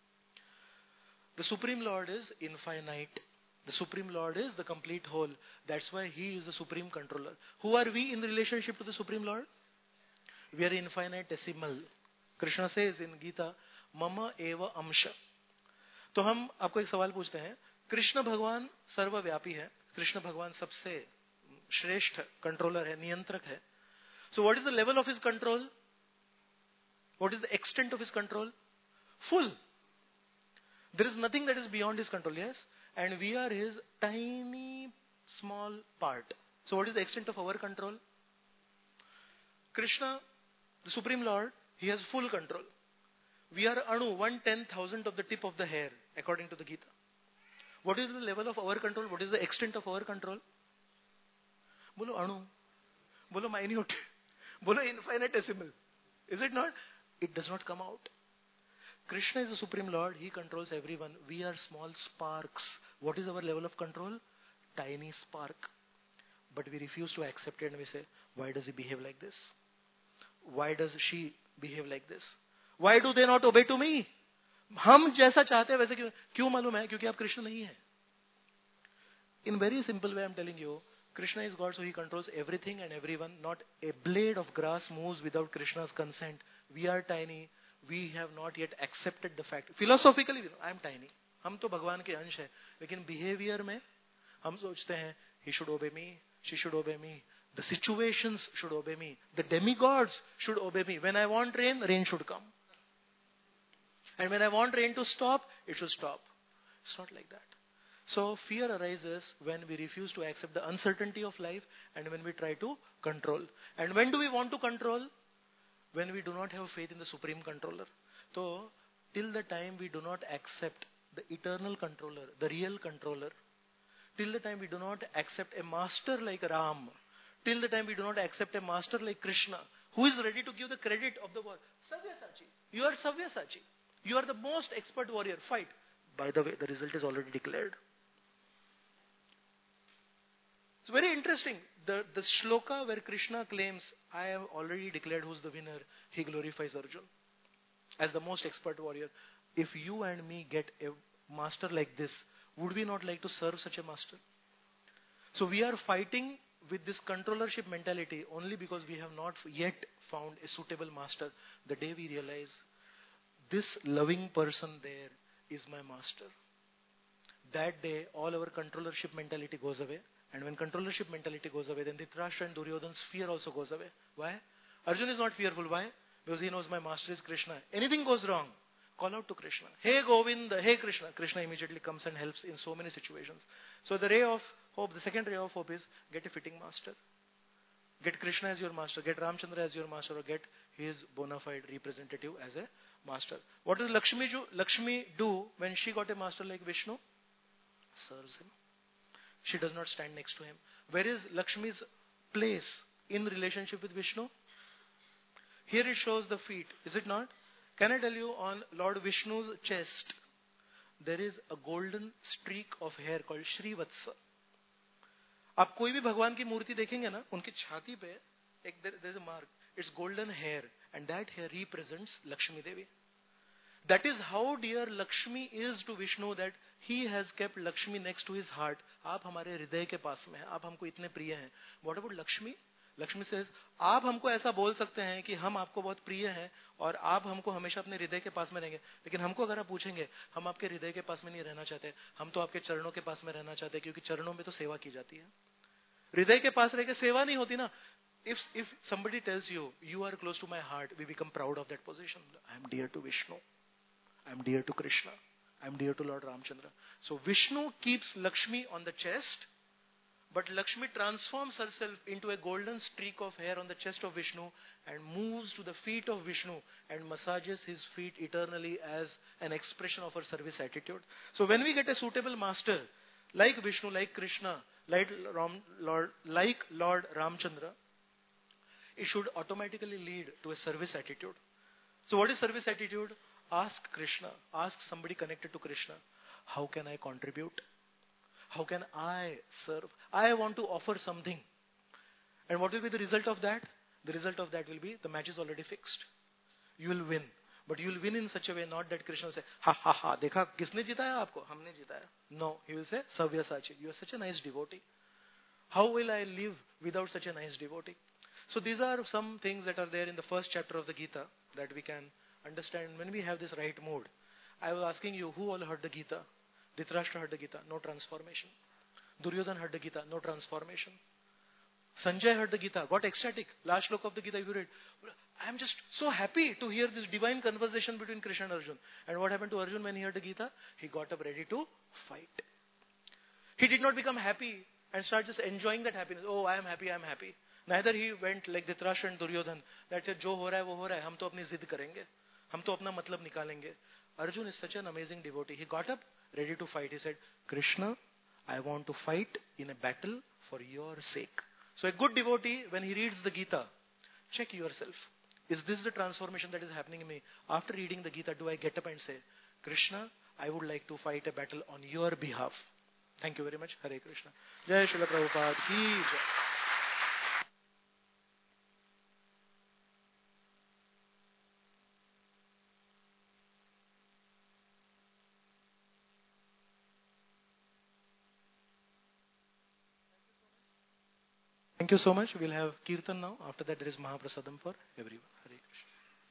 The Supreme Lord is infinite. The Supreme Lord is the complete whole. That's why He is the Supreme Controller. Who are we in relationship to the Supreme Lord? We are infinitesimal. Krishna says in Gita, Mama eva amsha. तो हम आपको एक सवाल पूछते हैं, कृष्ण भगवान सर्वव्यापी है, कृष्ण भगवान सबसे श्रेष्ठ कंट्रोलर है, नियंत्रक है. So what is the level of His control? What is the extent of His control? Full. There is nothing that is beyond His control, yes? And we are His tiny, small part. So what is the extent of our control? Krishna, the Supreme Lord, He has full control. We are Anu, 1/10,000th of the tip of the hair, according to the Gita. What is the level of our control? What is the extent of our control? Bolo Anu, bolo minute, bolo infinitesimal. Is it not? It does not come out. Krishna is the Supreme Lord. He controls everyone. We are small sparks. What is our level of control? Tiny spark. But we refuse to accept it and we say, why does he behave like this? Why does she behave like this? Why do they not obey to me? हम जैसा चाहते हैं वैसे क्यों मालूम है? क्योंकि आप कृष्ण नहीं है. In very simple way, I'm telling you, Krishna is God, so He controls everything and everyone. Not a blade of grass moves without Krishna's consent. We are tiny. We have not yet accepted the fact. Philosophically, I am tiny. हम तो भगवान के अंश हैं. लेकिन behavior में हम सोचते हैं, he should obey me, she should obey me. The situations should obey me. The demigods should obey me. When I want rain, rain should come. And when I want rain to stop, it should stop. It's not like that. So fear arises when we refuse to accept the uncertainty of life and when we try to control. And when do we want to control? When we do not have faith in the Supreme Controller. So till the time we do not accept the eternal controller, the real controller, till the time we do not accept a master like Ram, till the time we do not accept a master like Krishna, who is ready to give the credit of the world. Savyasachi. You are Savyasachi. You are the most expert warrior. Fight. By the way, the result is already declared. It's very interesting. The shloka where Krishna claims, I have already declared who's the winner, he glorifies Arjun as the most expert warrior. If you and me get a master like this, Would we not like to serve such a master? So we are fighting with this controllership mentality only because we have not yet found a suitable master. The day we realize this loving person there is my master, that day all our controllership mentality goes away. And when controllership mentality goes away, then Dhritarashtra and Duryodhan's fear also goes away. Why? Arjun is not fearful. Why? Because he knows my master is Krishna. Anything goes wrong, call out to Krishna. Hey Govinda, hey Krishna. Krishna immediately comes and helps in so many situations. So the ray of hope, the second ray of hope is get a fitting master. Get Krishna as your master, get Ramchandra as your master, or get his bona fide representative as a master. What does Lakshmi do when she got a master like Vishnu? Serves him. She does not stand next to him. Where is Lakshmi's place in relationship with Vishnu? Here it shows the feet, is it not? Can I tell you, on Lord Vishnu's chest, there is a golden streak of hair called Shrivatsa. आप कोई भी भगवान की मूर्ति देखेंगे ना, उनकी छाती पे एक there is a mark. It's golden hair, and that hair represents Lakshmi Devi. That is how dear Lakshmi is to Vishnu, that he has kept Lakshmi next to his heart. आप हमारे हृदय के पास में हैं, आप हमको इतने प्रिय हैं. What about Lakshmi? Lakshmi says, आप हमको ऐसा बोल सकते हैं कि हम आपको बहुत प्रिय हैं और आप हमको हमेशा अपने हृदय के पास में रहेंगे, लेकिन हमको अगर आप पूछेंगे, हम आपके हृदय के पास में नहीं रहना चाहते, हम तो आपके चरणों के पास में रहना चाहते हैं, क्योंकि चरणों में तो सेवा की जाती है. हृदय के पास रह के सेवा नहीं होती ना. If somebody tells you, you are close to my heart, we become proud of that position. I am dear to Vishnu. I am dear to Krishna. I am dear to Lord Ramchandra. So Vishnu keeps Lakshmi on the chest, but Lakshmi transforms herself into a golden streak of hair on the chest of Vishnu and moves to the feet of Vishnu and massages his feet eternally as an expression of her service attitude. So when we get a suitable master, like Vishnu, like Krishna, like Lord Ramchandra, it should automatically lead to a service attitude. So what is service attitude? Ask Krishna, ask somebody connected to Krishna, how can I contribute? How can I serve? I want to offer something. And what will be the result of that? The result of that will be the match is already fixed. You will win. But you will win in such a way, not that Krishna will say, ha ha ha, dekha, kisne jitaya aapko? Humne jitaya. No, he will say, Savyasachi, you are such a nice devotee. How will I live without such a nice devotee? So these are some things that are there in the first chapter of the Gita that we can understand when we have this right mood. I was asking you, who all heard the Gita? Dhritarashtra heard the Gita, no transformation. Duryodhan heard the Gita, no transformation. Sanjay heard the Gita, got ecstatic. Last slok of the Gita, if you read, I am just so happy to hear this divine conversation between Krishna and Arjun. And what happened to Arjun when he heard the Gita? He got up ready to fight. He did not become happy and start just enjoying that happiness. Oh, I am happy, I am happy. Neither he went like Dhritarashtra and Duryodhan, that jo ho raha hai, wo ho raha hai, hum to apni zidd karenge. Hum to apna matlab nikalenge. Arjun is such an amazing devotee. He got up ready to fight. He said, Krishna, I want to fight in a battle for your sake. So a good devotee, when he reads the Gita, check yourself. Is this the transformation that is happening in me? After reading the Gita, do I get up and say, Krishna, I would like to fight a battle on your behalf. Thank you very much. Hare Krishna. Jai Srila Prabhupada ki jai. Thank you so much. We'll have Kirtan now. After that, there is Mahaprasadam for everyone. Hare Krishna.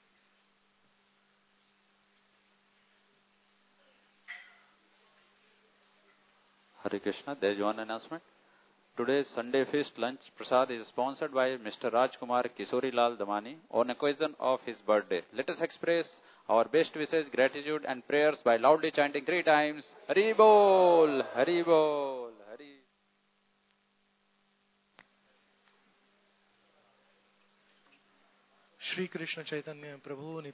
Hare Krishna. There is one announcement. Today's Sunday feast lunch prasad is sponsored by Mr. Rajkumar Kishori Lal Damani on occasion of his birthday. Let us express our best wishes, gratitude and prayers by loudly chanting 3 times, Hari Bol, Hari Bol, Hari. Shri Krishna Chaitanya Prabhu